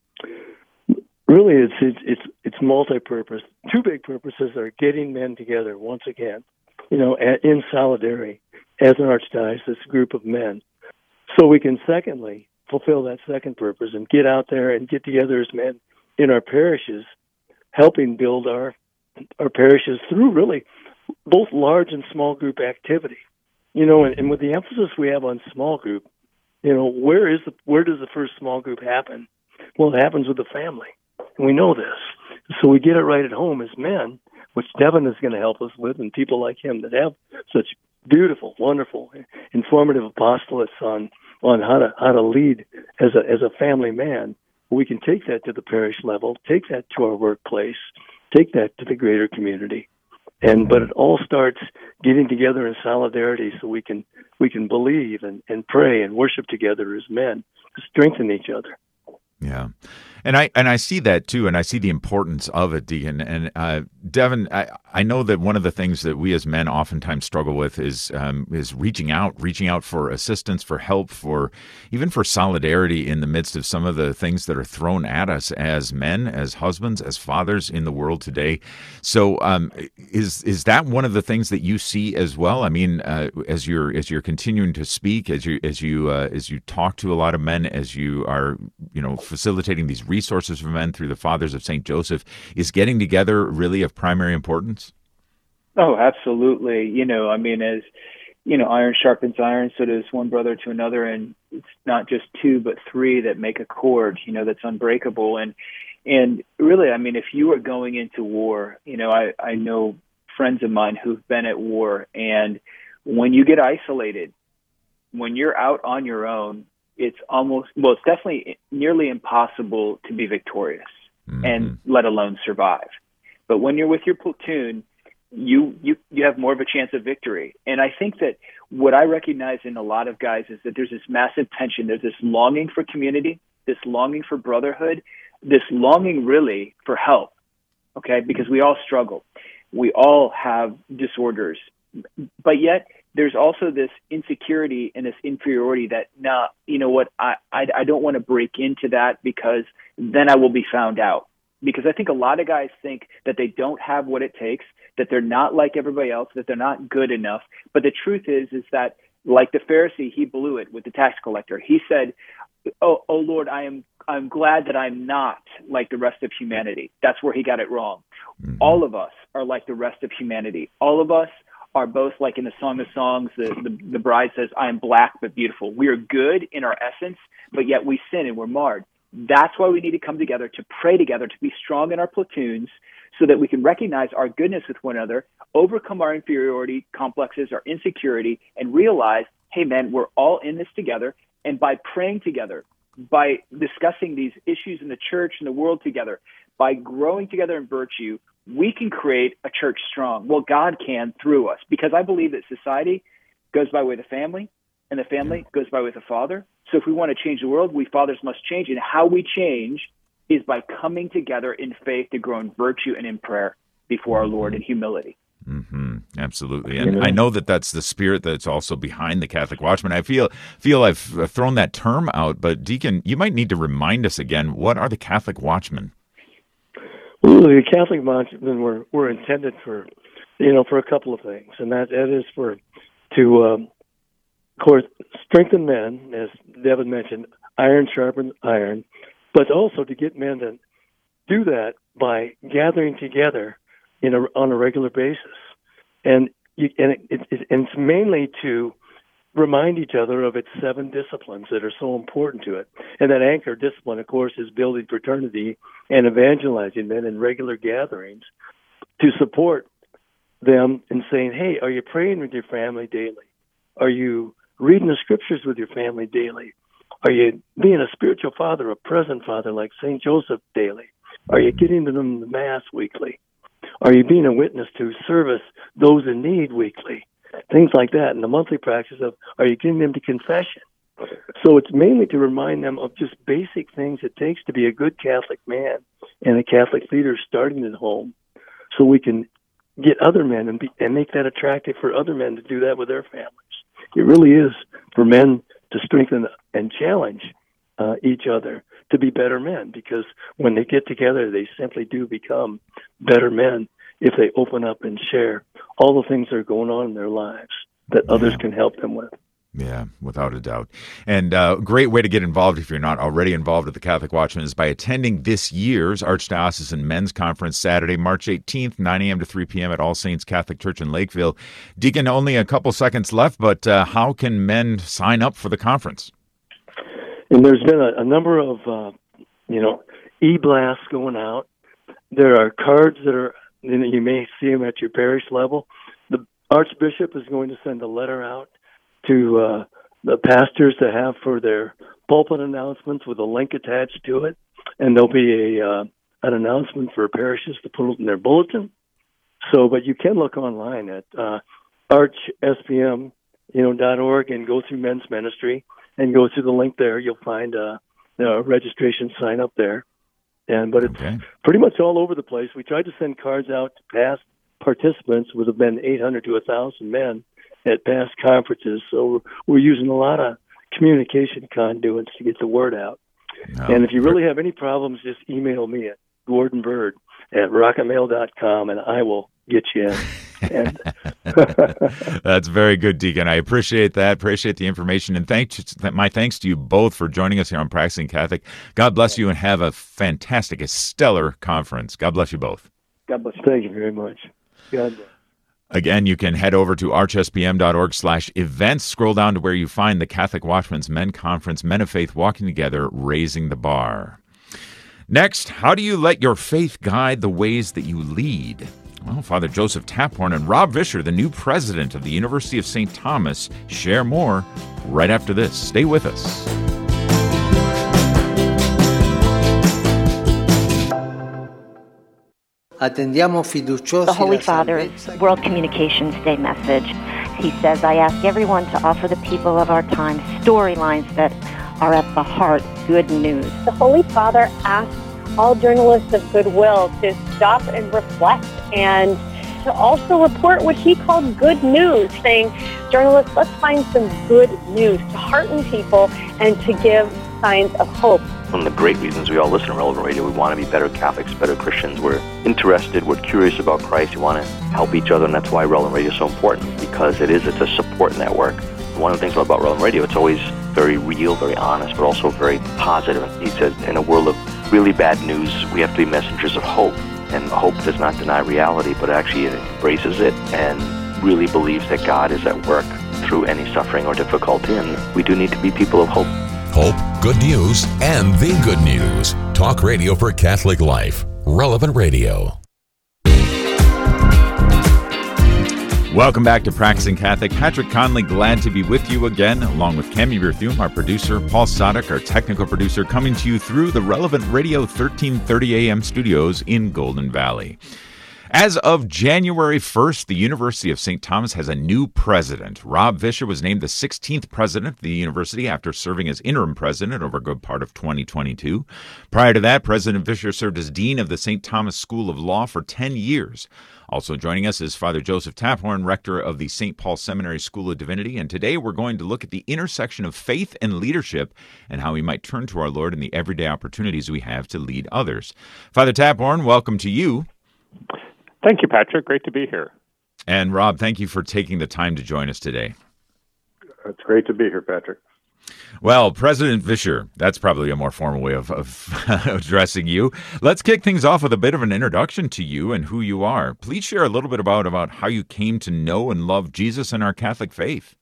Really, it's it's it's, it's multi-purpose. Two big purposes are getting men together once again, you know, in solidarity as an archdiocese group of men, so we can secondly fulfill that second purpose and get out there and get together as men in our parishes, helping build our our parishes through really both large and small group activity. You know, and, and with the emphasis we have on small group, you know, where is the where does the first small group happen? Well, it happens with the family. And we know this. So we get it right at home as men, which Devin is going to help us with, and people like him that have such beautiful, wonderful, informative apostolates on, on how to how to lead as a as a family man. we can take that to the parish level, take that to our workplace, take that to the greater community. And but it all starts getting together in solidarity so we can we can believe and, and pray and worship together as men to strengthen each other. Yeah. And I and I see that too, and I see the importance of it, Deacon. And uh, Devin, I, I know that one of the things that we as men oftentimes struggle with is um, is reaching out, reaching out for assistance, for help, for even for solidarity in the midst of some of the things that are thrown at us as men, as husbands, as fathers in the world today. So, um, is is that one of the things that you see as well? I mean, uh, as you're as you're continuing to speak, as you as you uh, as you talk to a lot of men, as you are, you know, facilitating these resources for men through the Fathers of Saint Joseph, is getting together really of primary importance? Oh, absolutely. You know, I mean, as, you know, iron sharpens iron, so does one brother to another, and it's not just two, but three that make a cord, you know, that's unbreakable. And, and really, I mean, if you are going into war, you know, I, I know friends of mine who've been at war, and when you get isolated, when you're out on your own, it's almost, well, it's definitely nearly impossible to be victorious, mm-hmm. and let alone survive. But when you're with your platoon, you, you, you have more of a chance of victory. And I think that what I recognize in a lot of guys is that there's this massive tension. There's this longing for community, this longing for brotherhood, this longing really for help. Okay. Because we all struggle. We all have disorders, but yet there's also this insecurity and this inferiority that, nah, you know what, I, I, I don't want to break into that because then I will be found out. Because I think a lot of guys think that they don't have what it takes, that they're not like everybody else, that they're not good enough. But the truth is, is that like the Pharisee, he blew it with the tax collector. He said, oh, oh Lord, I am I'm glad that I'm not like the rest of humanity. That's where he got it wrong. Mm-hmm. All of us are like the rest of humanity. All of us are both, like in the Song of Songs, the, the, the bride says, I am black but beautiful. We are good in our essence, but yet we sin and we're marred. That's why we need to come together, to pray together, to be strong in our platoons so that we can recognize our goodness with one another, overcome our inferiority complexes, our insecurity, and realize, hey, man, we're all in this together. And by praying together, by discussing these issues in the church and the world together, by growing together in virtue, we can create a church strong. Well, God can through us, because I believe that society goes by way of the family, and the family goes by way of the father. So if we want to change the world, we fathers must change. And how we change is by coming together in faith to grow in virtue and in prayer before our Lord in humility. Mm-hmm. Absolutely. And I know that that's the spirit that's also behind the Catholic Watchman. I feel feel I've thrown that term out, but Deacon, you might need to remind us again, what are the Catholic Watchmen? Well, the Catholic Watchmen were, were intended for, you know, for a couple of things, and that, that is for, to, um, of course, strengthen men, as Devin mentioned, iron sharpens iron, but also to get men to do that by gathering together in a, on a regular basis. And you, and it, it, it, and it's mainly to remind each other of its seven disciplines that are so important to it. And that anchor discipline, of course, is building fraternity and evangelizing men in regular gatherings to support them in saying, hey, are you praying with your family daily? Are you reading the scriptures with your family daily? Are you being a spiritual father, a present father like Saint Joseph daily? Are you getting to them the Mass weekly? Are you being a witness to service those in need weekly? Things like that. And the monthly practice of, are you getting them to confession? So it's mainly to remind them of just basic things it takes to be a good Catholic man and a Catholic leader starting at home, so we can get other men and, be, and make that attractive for other men to do that with their families. It really is for men to strengthen and challenge uh, each other to be better men, because when they get together, they simply do become better men if they open up and share all the things that are going on in their lives that others can help them with. Yeah, without a doubt. And a uh, great way to get involved if you're not already involved with the Catholic Watchman is by attending this year's Archdiocesan Men's Conference Saturday, March eighteenth, nine a.m. to three p.m. at All Saints Catholic Church in Lakeville. Deacon, only a couple seconds left, but uh, how can men sign up for the conference? And there's been a, a number of, uh, you know, e-blasts going out. There are cards that are, you know, you may see them at your parish level. The Archbishop is going to send a letter out to uh, the pastors to have for their pulpit announcements with a link attached to it. and there'll be a uh, an announcement for parishes to put it in their bulletin. So, but you can look online at uh, arch s p m you know dot org and go through men's ministry and go through the link there. You'll find uh, a registration sign up there, and but it's okay. Pretty much all over the place. We tried to send cards out to past participants. Would have been eight hundred to a thousand men at past conferences. So we're using a lot of communication conduits to get the word out. No. And if you really have any problems, just email me at Gordon Bird at rocket mail dot com, and I will get you in. And That's very good, Deacon. I appreciate that. Appreciate the information. And thank you, my thanks to you both for joining us here on Practicing Catholic. God bless you and have a fantastic, a stellar conference. God bless you both. God bless you. Thank you very much. God bless. Again, you can head over to arch s p m dot org slash events. Scroll down to where you find the Catholic Watchmen's Men Conference, Men of Faith Walking Together, Raising the Bar. Next, how do you let your faith guide the ways that you lead? Well, Father Joseph Taphorn and Rob Vischer, the new president of the University of Saint Thomas, share more right after this. Stay with us. The Holy Father's World Communications Day message. He says, I ask everyone to offer the people of our time storylines that are at the heart good news. The Holy Father asks all journalists of goodwill to stop and reflect and to also report what he called good news, saying, journalists, let's find some good news to hearten people and to give signs of hope. One of the great reasons we all listen to Relevant Radio, we want to be better Catholics, better Christians. We're interested, we're curious about Christ, we want to help each other, and that's why Relevant Radio is so important, because it is, it's a support network. One of the things about Relevant Radio, it's always very real, very honest, but also very positive. He says, in a world of really bad news, we have to be messengers of hope. And hope does not deny reality, but actually it embraces it and really believes that God is at work through any suffering or difficulty. And we do need to be people of hope. Hope, good news, and the good news. Talk radio for Catholic life. Relevant Radio. Welcome back to Practicing Catholic. Patrick Conley, glad to be with you again, along with Cami Berthum, our producer, Paul Sadek, our technical producer, coming to you through the Relevant Radio thirteen thirty A M studios in Golden Valley. As of January first, the University of Saint Thomas has a new president. Rob Vischer was named the sixteenth president of the university after serving as interim president over a good part of twenty twenty-two. Prior to that, President Vischer served as dean of the Saint Thomas School of Law for ten years. Also joining us is Father Joseph Taphorn, rector of the Saint Paul Seminary School of Divinity, and today we're going to look at the intersection of faith and leadership and how we might turn to our Lord in the everyday opportunities we have to lead others. Father Taphorn, welcome to you. Thank you, Patrick. Great to be here. And Rob, thank you for taking the time to join us today. It's great to be here, Patrick. Well, President Vischer, that's probably a more formal way of, of addressing you. Let's kick things off with a bit of an introduction to you and who you are. Please share a little bit about, about how you came to know and love Jesus and our Catholic faith.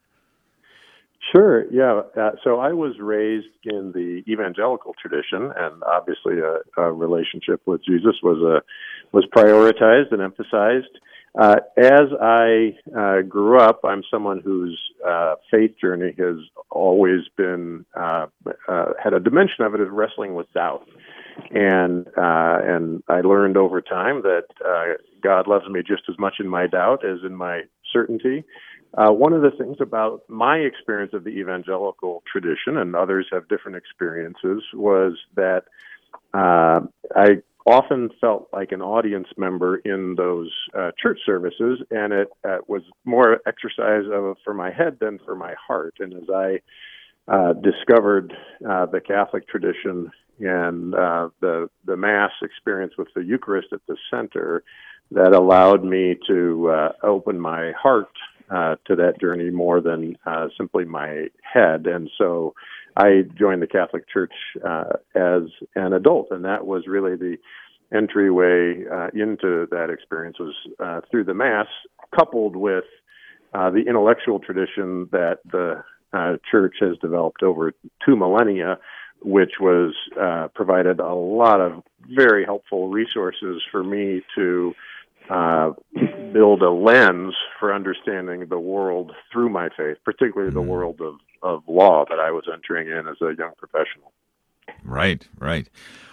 Sure, yeah. Uh, so I was raised in the evangelical tradition, and obviously a, a relationship with Jesus was a was prioritized and emphasized. Uh, as I uh, grew up, I'm someone whose uh, faith journey has always been uh, uh, had a dimension of it of wrestling with doubt, and uh, and I learned over time that uh, God loves me just as much in my doubt as in my certainty. Uh, one of the things about my experience of the evangelical tradition, and others have different experiences, was that uh, I often felt like an audience member in those uh, church services, and it uh, was more exercise of, for my head than for my heart. And as I uh, discovered uh, the Catholic tradition and uh, the the Mass experience with the Eucharist at the center, that allowed me to uh, open my heart uh, to that journey more than uh, simply my head. And so I joined the Catholic Church uh, as an adult, and that was really the entryway uh, into that experience was uh, through the Mass, coupled with uh, the intellectual tradition that the uh, Church has developed over two millennia, which was uh, provided a lot of very helpful resources for me to uh, build a lens for understanding the world through my faith, particularly the world of, of law that I was entering in as a young professional. Right, right.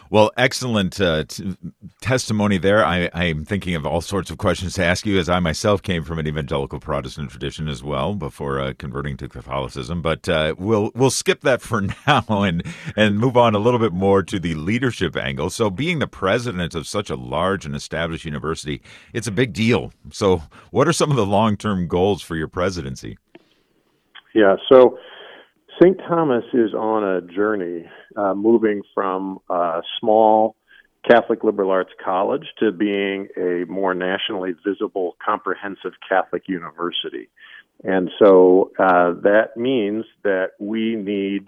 Well, excellent uh, t- testimony there. I, I'm thinking of all sorts of questions to ask you, as I myself came from an evangelical Protestant tradition as well before uh, converting to Catholicism. But uh, we'll we'll skip that for now and and move on a little bit more to the leadership angle. So, being the president of such a large and established university, it's a big deal. So, what are some of the long-term goals for your presidency? Yeah. So. Saint Thomas is on a journey uh, moving from a small Catholic liberal arts college to being a more nationally visible, comprehensive Catholic university. And so uh, that means that we need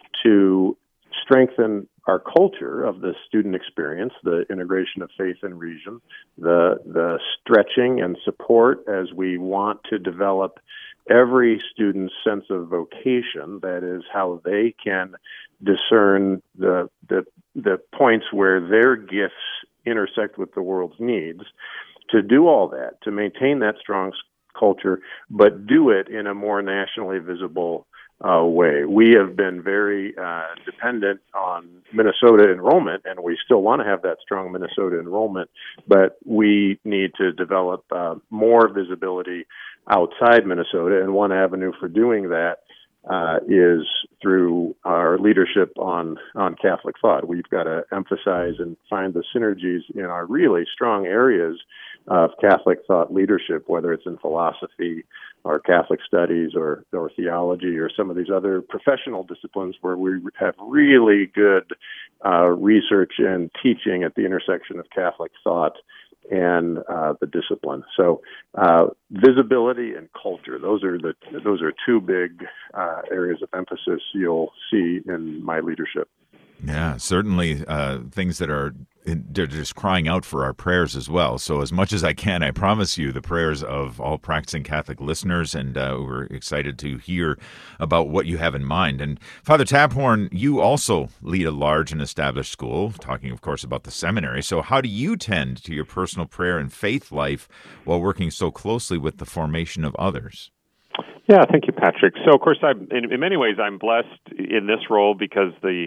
to strengthen our culture of the student experience, the integration of faith and reason, the the stretching and support as we want to develop every student's sense of vocation, that is how they can discern the, the the points where their gifts intersect with the world's needs, to do all that, to maintain that strong culture, but do it in a more nationally visible uh, way. We have been very uh, dependent on Minnesota enrollment, and we still want to have that strong Minnesota enrollment, but we need to develop uh, more visibility outside Minnesota, and one avenue for doing that uh, is through our leadership on, on Catholic thought. We've got to emphasize and find the synergies in our really strong areas of Catholic thought leadership, whether it's in philosophy or Catholic studies or, or theology or some of these other professional disciplines where we have really good uh, research and teaching at the intersection of Catholic thought and uh, the discipline. So uh, visibility and culture, those are the those are two big uh, areas of emphasis you'll see in my leadership. Yeah, certainly uh, things that are they're just crying out for our prayers as well. So as much as I can, I promise you the prayers of all practicing Catholic listeners, and uh, we're excited to hear about what you have in mind. And Father Taphorn, you also lead a large and established school, talking, of course, about the seminary. So how do you tend to your personal prayer and faith life while working so closely with the formation of others? Yeah, thank you, Patrick. So, of course, I'm, in, in many ways, I'm blessed in this role because the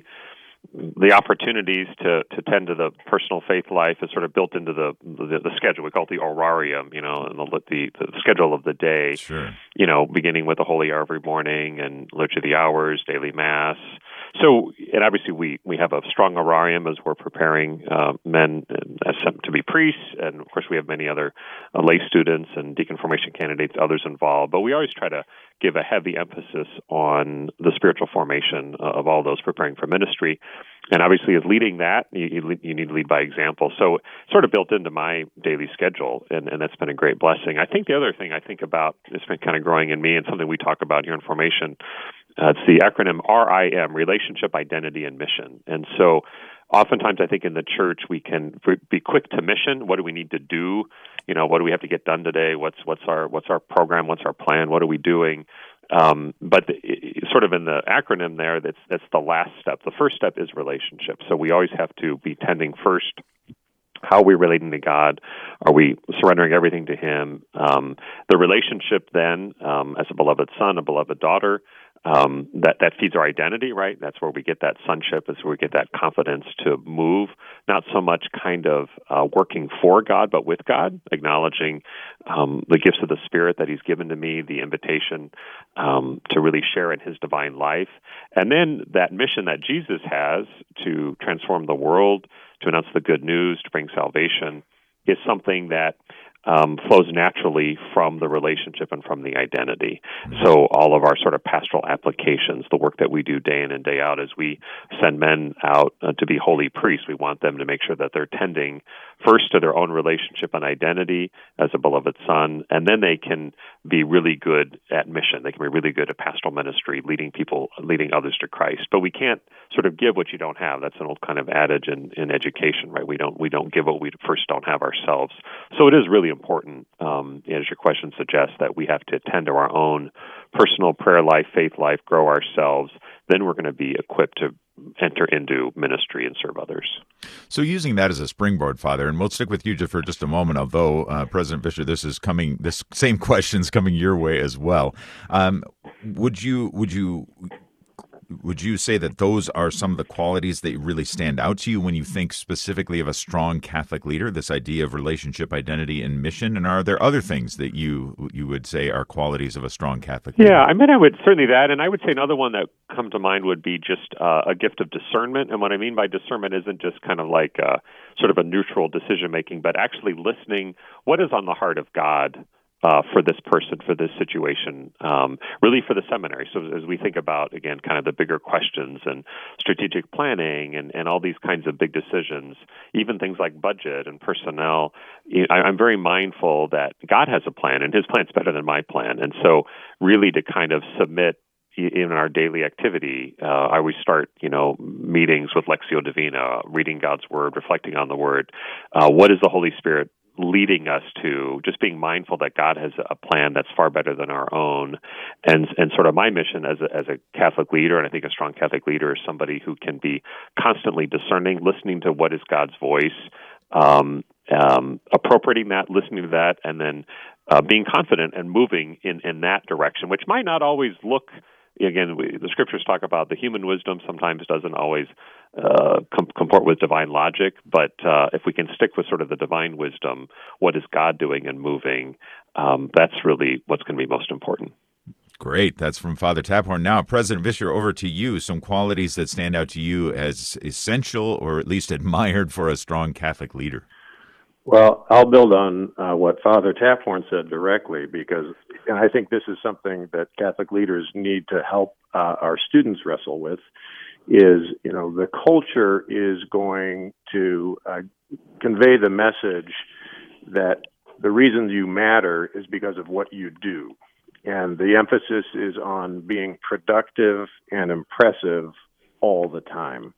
the opportunities to, to tend to the personal faith life is sort of built into the the, the schedule. We call it the horarium, you know, and the, the the schedule of the day. Sure. You know, beginning with the Holy Hour every morning and Liturgy of the Hours, daily Mass. So, and obviously we, we have a strong horarium as we're preparing uh, men as to be priests, and of course we have many other uh, lay students and deacon formation candidates, others involved. But we always try to give a heavy emphasis on the spiritual formation uh, of all those preparing for ministry. And obviously, as leading that, you, you need to lead by example. So it's sort of built into my daily schedule, and, and that's been a great blessing. I think the other thing I think about, it's been kind of growing in me, and something we talk about here in formation, uh, it's the acronym R I M, Relationship, Identity, and Mission. And so oftentimes I think in the church we can be quick to mission. What do we need to do? You know, what do we have to get done today? What's what's our what's our program? What's our plan? What are we doing? Um, but the, sort of in the acronym there, that's that's the last step. The first step is relationship. So we always have to be tending first. How are we relating to God? Are we surrendering everything to Him? Um, the relationship then, um, as a beloved son, a beloved daughter, um, that, that feeds our identity, right? That's where we get that sonship. That's where we get that confidence to move, not so much kind of uh, working for God, but with God, acknowledging um, the gifts of the Spirit that He's given to me, the invitation um, to really share in His divine life. And then that mission that Jesus has to transform the world, to announce the good news, to bring salvation, is something that um, flows naturally from the relationship and from the identity. So all of our sort of pastoral applications, the work that we do day in and day out as we send men out uh, to be holy priests, we want them to make sure that they're tending first to their own relationship and identity as a beloved son, and then they can be really good at mission. They can be really good at pastoral ministry, leading people, leading others to Christ. But we can't sort of give what you don't have. That's an old kind of adage in, in education, right? We don't we don't give what we first don't have ourselves. So it is really important, um, as your question suggests, that we have to attend to our own personal prayer life, faith life, grow ourselves. Then we're going to be equipped to enter into ministry and serve others. So using that as a springboard, Father, and we'll stick with you for just a moment, although uh, President Fisher, this is coming, this same question's coming your way as well. Um, would you, would you would you say that those are some of the qualities that really stand out to you when you think specifically of a strong Catholic leader, this idea of relationship, identity, and mission? And are there other things that you you would say are qualities of a strong Catholic leader? Yeah, I mean, I would certainly that. And I would say another one that come to mind would be just uh, a gift of discernment. And what I mean by discernment isn't just kind of like uh, sort of a neutral decision-making, but actually listening what is on the heart of God Uh, for this person, for this situation, um, really for the seminary. So as we think about, again, kind of the bigger questions and strategic planning and, and all these kinds of big decisions, even things like budget and personnel, I, I'm very mindful that God has a plan, and his plan's better than my plan. And so really to kind of submit in our daily activity, uh, I always start, you know, meetings with Lectio Divina, reading God's Word, reflecting on the Word. Uh, what is the Holy Spirit leading us to? Just being mindful that God has a plan that's far better than our own. And and sort of my mission as a, as a Catholic leader, and I think a strong Catholic leader is somebody who can be constantly discerning, listening to what is God's voice, um, um, appropriating that, listening to that, and then uh, being confident and moving in, in that direction, which might not always look, again, we, the scriptures talk about the human wisdom sometimes doesn't always uh, com- comport with divine logic, but uh, if we can stick with sort of the divine wisdom, what is God doing and moving, um, that's really what's going to be most important. Great. That's from Father Taphorn. Now, President Vischer, over to you. Some qualities that stand out to you as essential or at least admired for a strong Catholic leader. Well, I'll build on uh, what Father Taphorn said directly, because and I think this is something that Catholic leaders need to help uh, our students wrestle with, is, you know, the culture is going to uh, convey the message that the reason you matter is because of what you do. And the emphasis is on being productive and impressive all the time.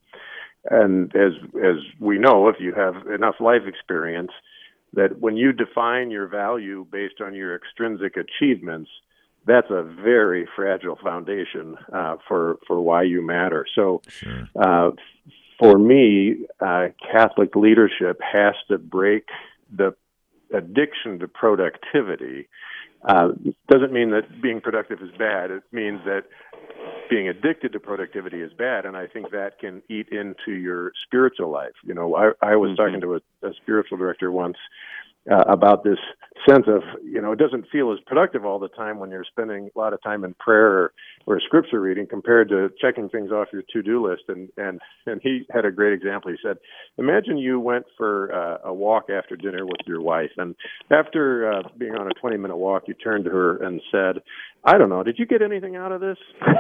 And as as we know, if you have enough life experience, that when you define your value based on your extrinsic achievements, that's a very fragile foundation uh, for for why you matter. So, sure. uh, for me, uh, Catholic leadership has to break the addiction to productivity. Uh, doesn't mean that being productive is bad. It means that being addicted to productivity is bad, and I think that can eat into your spiritual life. You know, I, I was mm-hmm. talking to a, a spiritual director once uh, about this sense of, you know, it doesn't feel as productive all the time when you're spending a lot of time in prayer or, or scripture reading compared to checking things off your to-do list. And, and, and he had a great example. He said, imagine you went for uh, a walk after dinner with your wife, and after uh, being on a twenty-minute walk, you turned to her and said, I don't know, did you get anything out of this?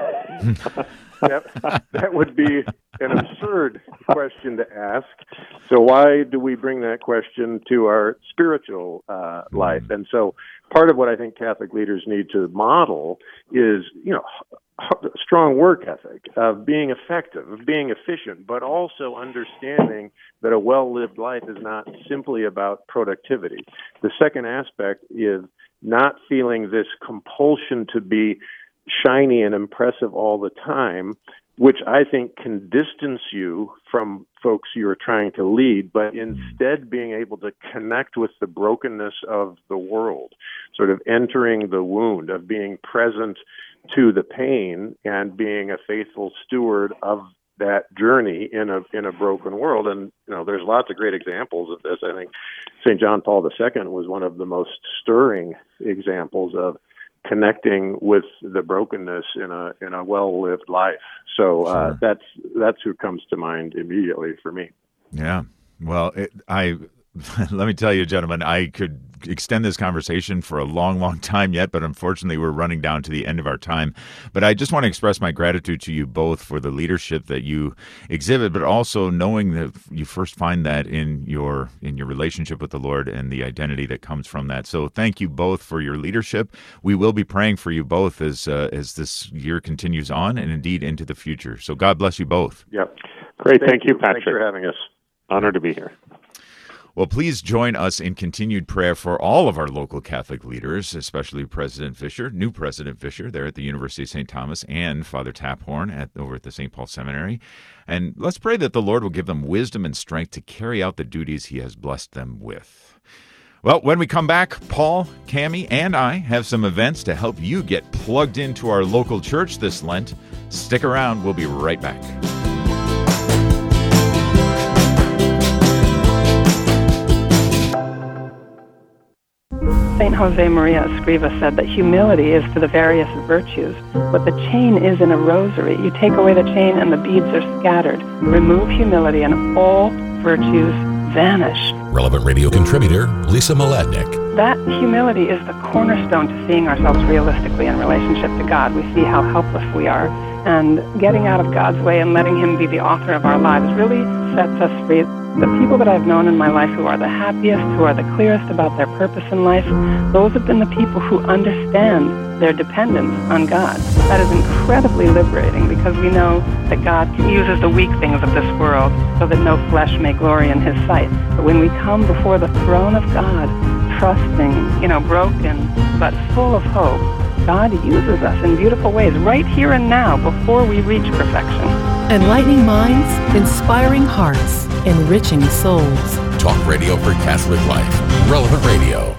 that, that would be an absurd question to ask. So why do we bring that question to our spiritual uh, life? And so part of what I think Catholic leaders need to model is, you know, strong work ethic, of being effective, of being efficient, but also understanding that a well-lived life is not simply about productivity. The second aspect is not feeling this compulsion to be shiny and impressive all the time, which I think can distance you from folks you're trying to lead, but instead being able to connect with the brokenness of the world, sort of entering the wound, of being present to the pain and being a faithful steward of that journey in a in a broken world. And, you know, there's lots of great examples of this. I think Saint John Paul the Second was one of the most stirring examples of connecting with the brokenness in a in a well-lived life. So uh, sure. that's that's who comes to mind immediately for me. Yeah. Well, it, I let me tell you, gentlemen, I could extend this conversation for a long, long time yet, but unfortunately we're running down to the end of our time. But I just want to express my gratitude to you both for the leadership that you exhibit, but also knowing that you first find that in your in your relationship with the Lord and the identity that comes from that. So thank you both for your leadership. We will be praying for you both as uh, as this year continues on and indeed into the future. So God bless you both. Yep. Great. Thank, thank you, you, Patrick. Thanks for having us. Honored to be here. Well, please join us in continued prayer for all of our local Catholic leaders, especially President Vischer, new President Vischer there at the University of Saint Thomas, and Father Taphorn at, over at the Saint Paul Seminary. And let's pray that the Lord will give them wisdom and strength to carry out the duties he has blessed them with. Well, when we come back, Paul, Cammie, and I have some events to help you get plugged into our local church this Lent. Stick around. We'll be right back. Saint Jose Maria Escriva said that humility is for the various virtues. What the chain is in a rosary, you take away the chain and the beads are scattered. Remove humility and all virtues vanish. Relevant Radio contributor Lisa Mladinich. That humility is the cornerstone to seeing ourselves realistically in relationship to God. We see how helpless we are, and getting out of God's way and letting Him be the author of our lives really sets us free. The people that I've known in my life who are the happiest, who are the clearest about their purpose in life, those have been the people who understand their dependence on God. That is incredibly liberating because we know that God uses the weak things of this world so that no flesh may glory in His sight. But when we come before the throne of God, trusting, you know, broken, but full of hope, God uses us in beautiful ways right here and now before we reach perfection. Enlightening minds, inspiring hearts, enriching souls. Talk Radio for Catholic Life. Relevant Radio.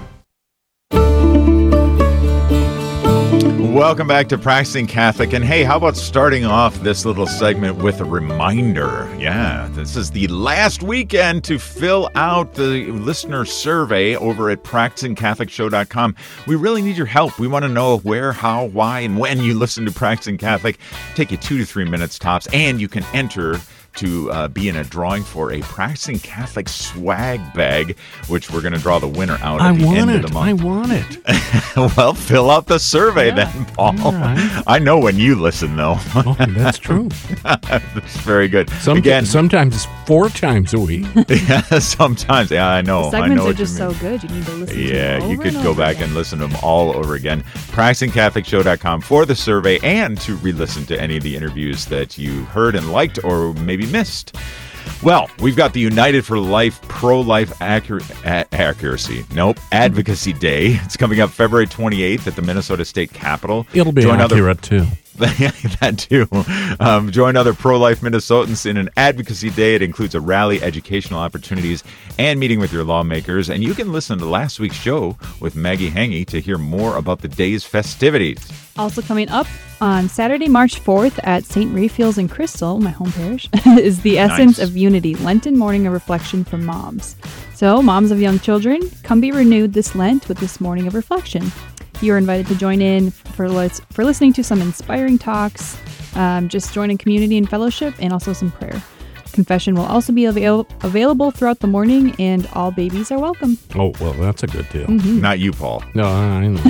Welcome back to Practicing Catholic. And hey, how about starting off this little segment with a reminder? Yeah, this is the last weekend to fill out the listener survey over at practicing catholic show dot com. We really need your help. We want to know where, how, why, and when you listen to Practicing Catholic. Take you two to three minutes tops, and you can enter to uh, be in a drawing for a Practicing Catholic swag bag, which we're going to draw the winner out at I the want end it. of the month. I want it. Well, fill out the survey Yeah. then, Paul. Right. I know when you listen, though. Oh, that's true. That's very good. Some, Again, sometimes it's four times a week. yeah, sometimes. Yeah, I know. The I segments know are what just you mean. so good. You need to listen to Yeah, them you over could and go over back again. and listen to them all over again. practicing catholic show dot com for the survey and to re-listen to any of the interviews that you heard and liked or maybe missed. Well, we've got the United for Life Pro-Life accur- a- Accuracy, nope, Advocacy Day. It's coming up February twenty-eighth at the Minnesota State Capitol. It'll be Join accurate, other- too. that too. Um, join other pro-life Minnesotans in an advocacy day. It includes a rally, educational opportunities, and meeting with your lawmakers. And you can listen to last week's show with Maggie Hangy to hear more about the day's festivities. Also coming up on Saturday, March fourth at Saint Raphael's in Crystal, my home parish, is the Essence Nice. of Unity, Lenten morning of reflection for moms. So, moms of young children, come be renewed this Lent with this morning of reflection. You're invited to join in for lis- for listening to some inspiring talks, um, just join in community and fellowship, and also some prayer. Confession will also be avail- available throughout the morning, and all babies are welcome. Oh, well, that's a good deal. Mhm. Not you, Paul. No, I know.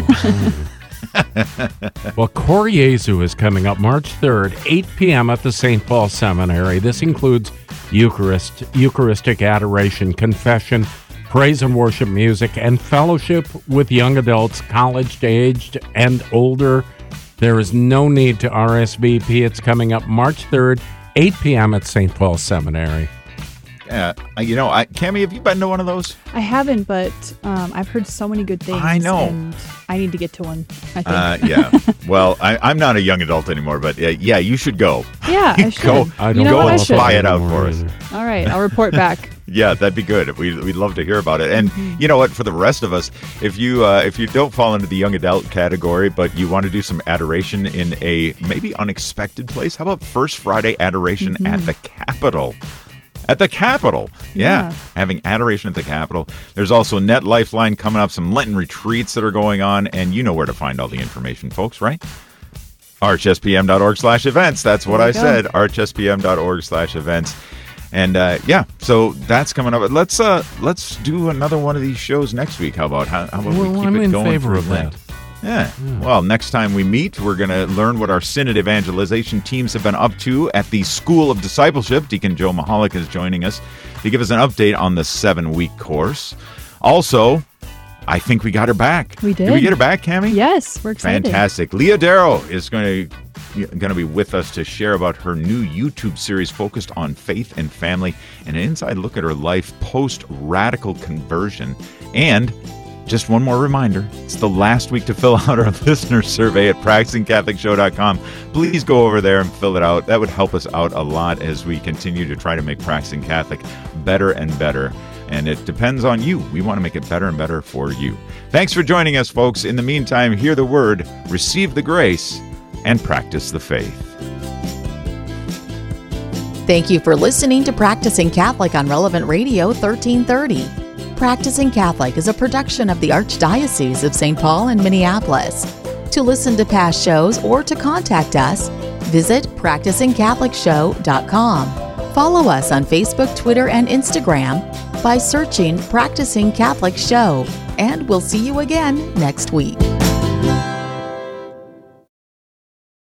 Well, Koryezu is coming up March third, eight p.m. at the Saint Paul Seminary. This includes Eucharist, Eucharistic adoration, confession, praise and worship music, and fellowship with young adults, college-aged and older. There is no need to R S V P. It's coming up March third, eight p.m. at Saint Paul Seminary. Uh, you know, I, Cammie, have you been to one of those? I haven't, but um, I've heard so many good things. I know. And I need to get to one, I think. Uh, yeah. Well, I, I'm not a young adult anymore, but uh, yeah, you should go. Yeah, I should. Go, I You don't know go what? I and should. spy it out for us. All right, I'll report back. Yeah, that'd be good. We'd, we'd love to hear about it. And you know what? For the rest of us, if you uh, if you don't fall into the young adult category, but you want to do some adoration in a maybe unexpected place, how about First Friday adoration Mhm. at the Capitol? At the Capitol. Yeah. Yeah. Having adoration at the Capitol. There's also Net Lifeline coming up, some Lenten retreats that are going on, and you know where to find all the information, folks, right? archspm.org slash events. That's what There I you go. said. archspm.org slash events. And uh, yeah, so that's coming up. Let's uh, let's do another one of these shows next week. How about how, how about we Well, keep I'm it in going favor through of Lent? that. Yeah. Well, next time we meet, we're going to learn what our synod evangelization teams have been up to at the School of Discipleship. Deacon Joe Mahalik is joining us to give us an update on the seven-week course. Also, I think we got her back. We did. Did we get her back, Cammie? Yes, we're excited. Fantastic. Leah Darrow is going to going to be with us to share about her new YouTube series focused on faith and family and an inside look at her life post-radical conversion. And just one more reminder, it's the last week to fill out our listener survey at practicing catholic show dot com. Please go over there and fill it out. That would help us out a lot as we continue to try to make Practicing Catholic better and better. And it depends on you. We want to make it better and better for you. Thanks for joining us, folks. In the meantime, hear the word, receive the grace, and practice the faith. Thank you for listening to Practicing Catholic on Relevant Radio thirteen thirty. Practicing Catholic is a production of the Archdiocese of Saint Paul in Minneapolis. To listen to past shows or to contact us, visit practicing catholic show dot com. Follow us on Facebook, Twitter, and Instagram by searching Practicing Catholic Show. And we'll see you again next week.